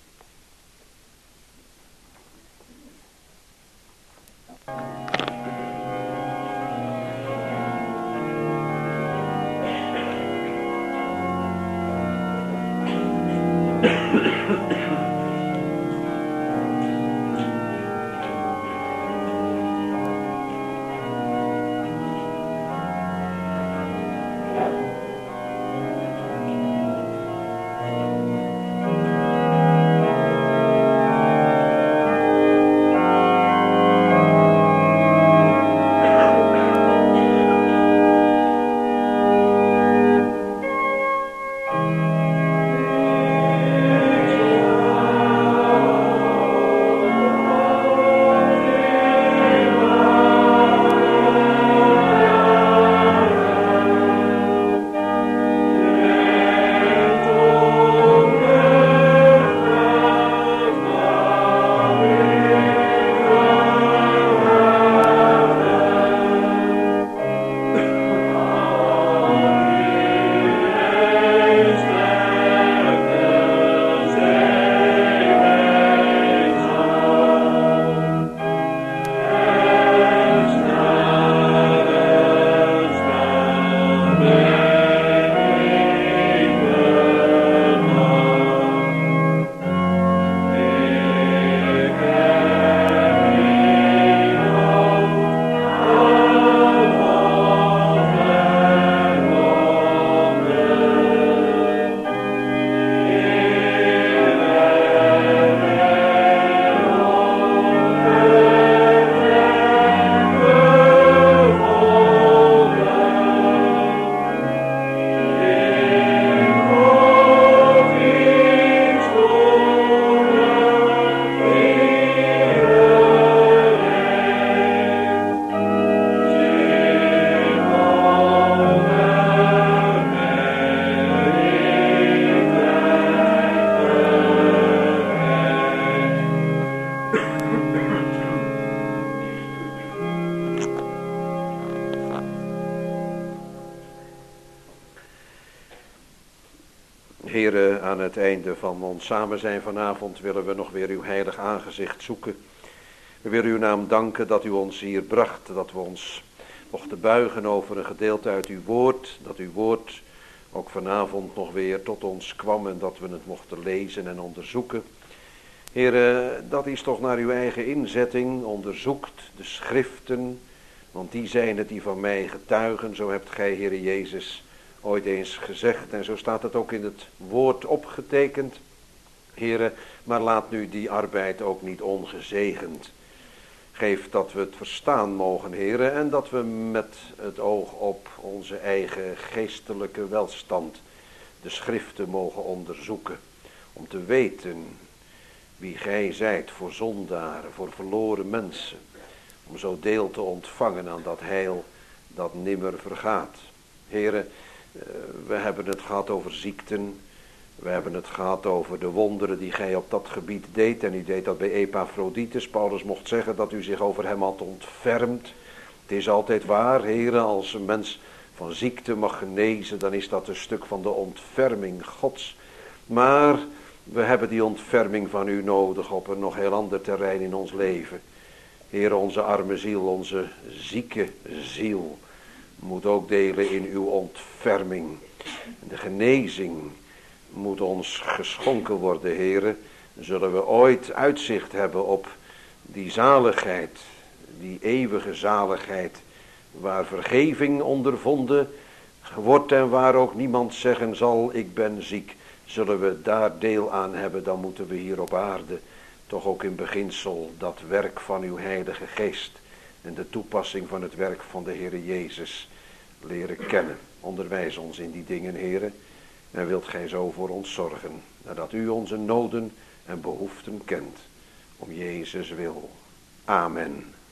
Heere, aan het einde van ons samen zijn vanavond willen we nog weer uw heilig aangezicht zoeken. We willen uw naam danken dat u ons hier bracht, dat we ons mochten buigen over een gedeelte uit uw woord, dat uw woord ook vanavond nog weer tot ons kwam en dat we het mochten lezen en onderzoeken. Heere, dat is toch naar uw eigen inzetting, onderzoekt de schriften, want die zijn het die van mij getuigen, zo hebt gij, Heere Jezus, ooit eens gezegd. En zo staat het ook in het woord opgetekend, Heere, maar laat nu die arbeid ook niet ongezegend. Geef dat we het verstaan mogen, Heere, en dat we met het oog op onze eigen geestelijke welstand de schriften mogen onderzoeken, om te weten wie gij zijt voor zondaren, voor verloren mensen, om zo deel te ontvangen aan dat heil dat nimmer vergaat. Heere, we hebben het gehad over ziekten, we hebben het gehad over de wonderen die gij op dat gebied deed. En u deed dat bij Epaphroditus. Paulus mocht zeggen dat u zich over hem had ontfermd. Het is altijd waar, Heere, als een mens van ziekte mag genezen, dan is dat een stuk van de ontferming Gods. Maar we hebben die ontferming van u nodig op een nog heel ander terrein in ons leven. Heere, onze arme ziel, onze zieke ziel moet ook delen in uw ontferming. De genezing moet ons geschonken worden, Heere. Zullen we ooit uitzicht hebben op die zaligheid, die eeuwige zaligheid, waar vergeving ondervonden wordt en waar ook niemand zeggen zal, ik ben ziek. Zullen we daar deel aan hebben, dan moeten we hier op aarde toch ook in beginsel dat werk van uw Heilige Geest en de toepassing van het werk van de Heere Jezus leren kennen. Onderwijs ons in die dingen, Heere, en wilt gij zo voor ons zorgen, nadat u onze noden en behoeften kent, om Jezus wil. Amen.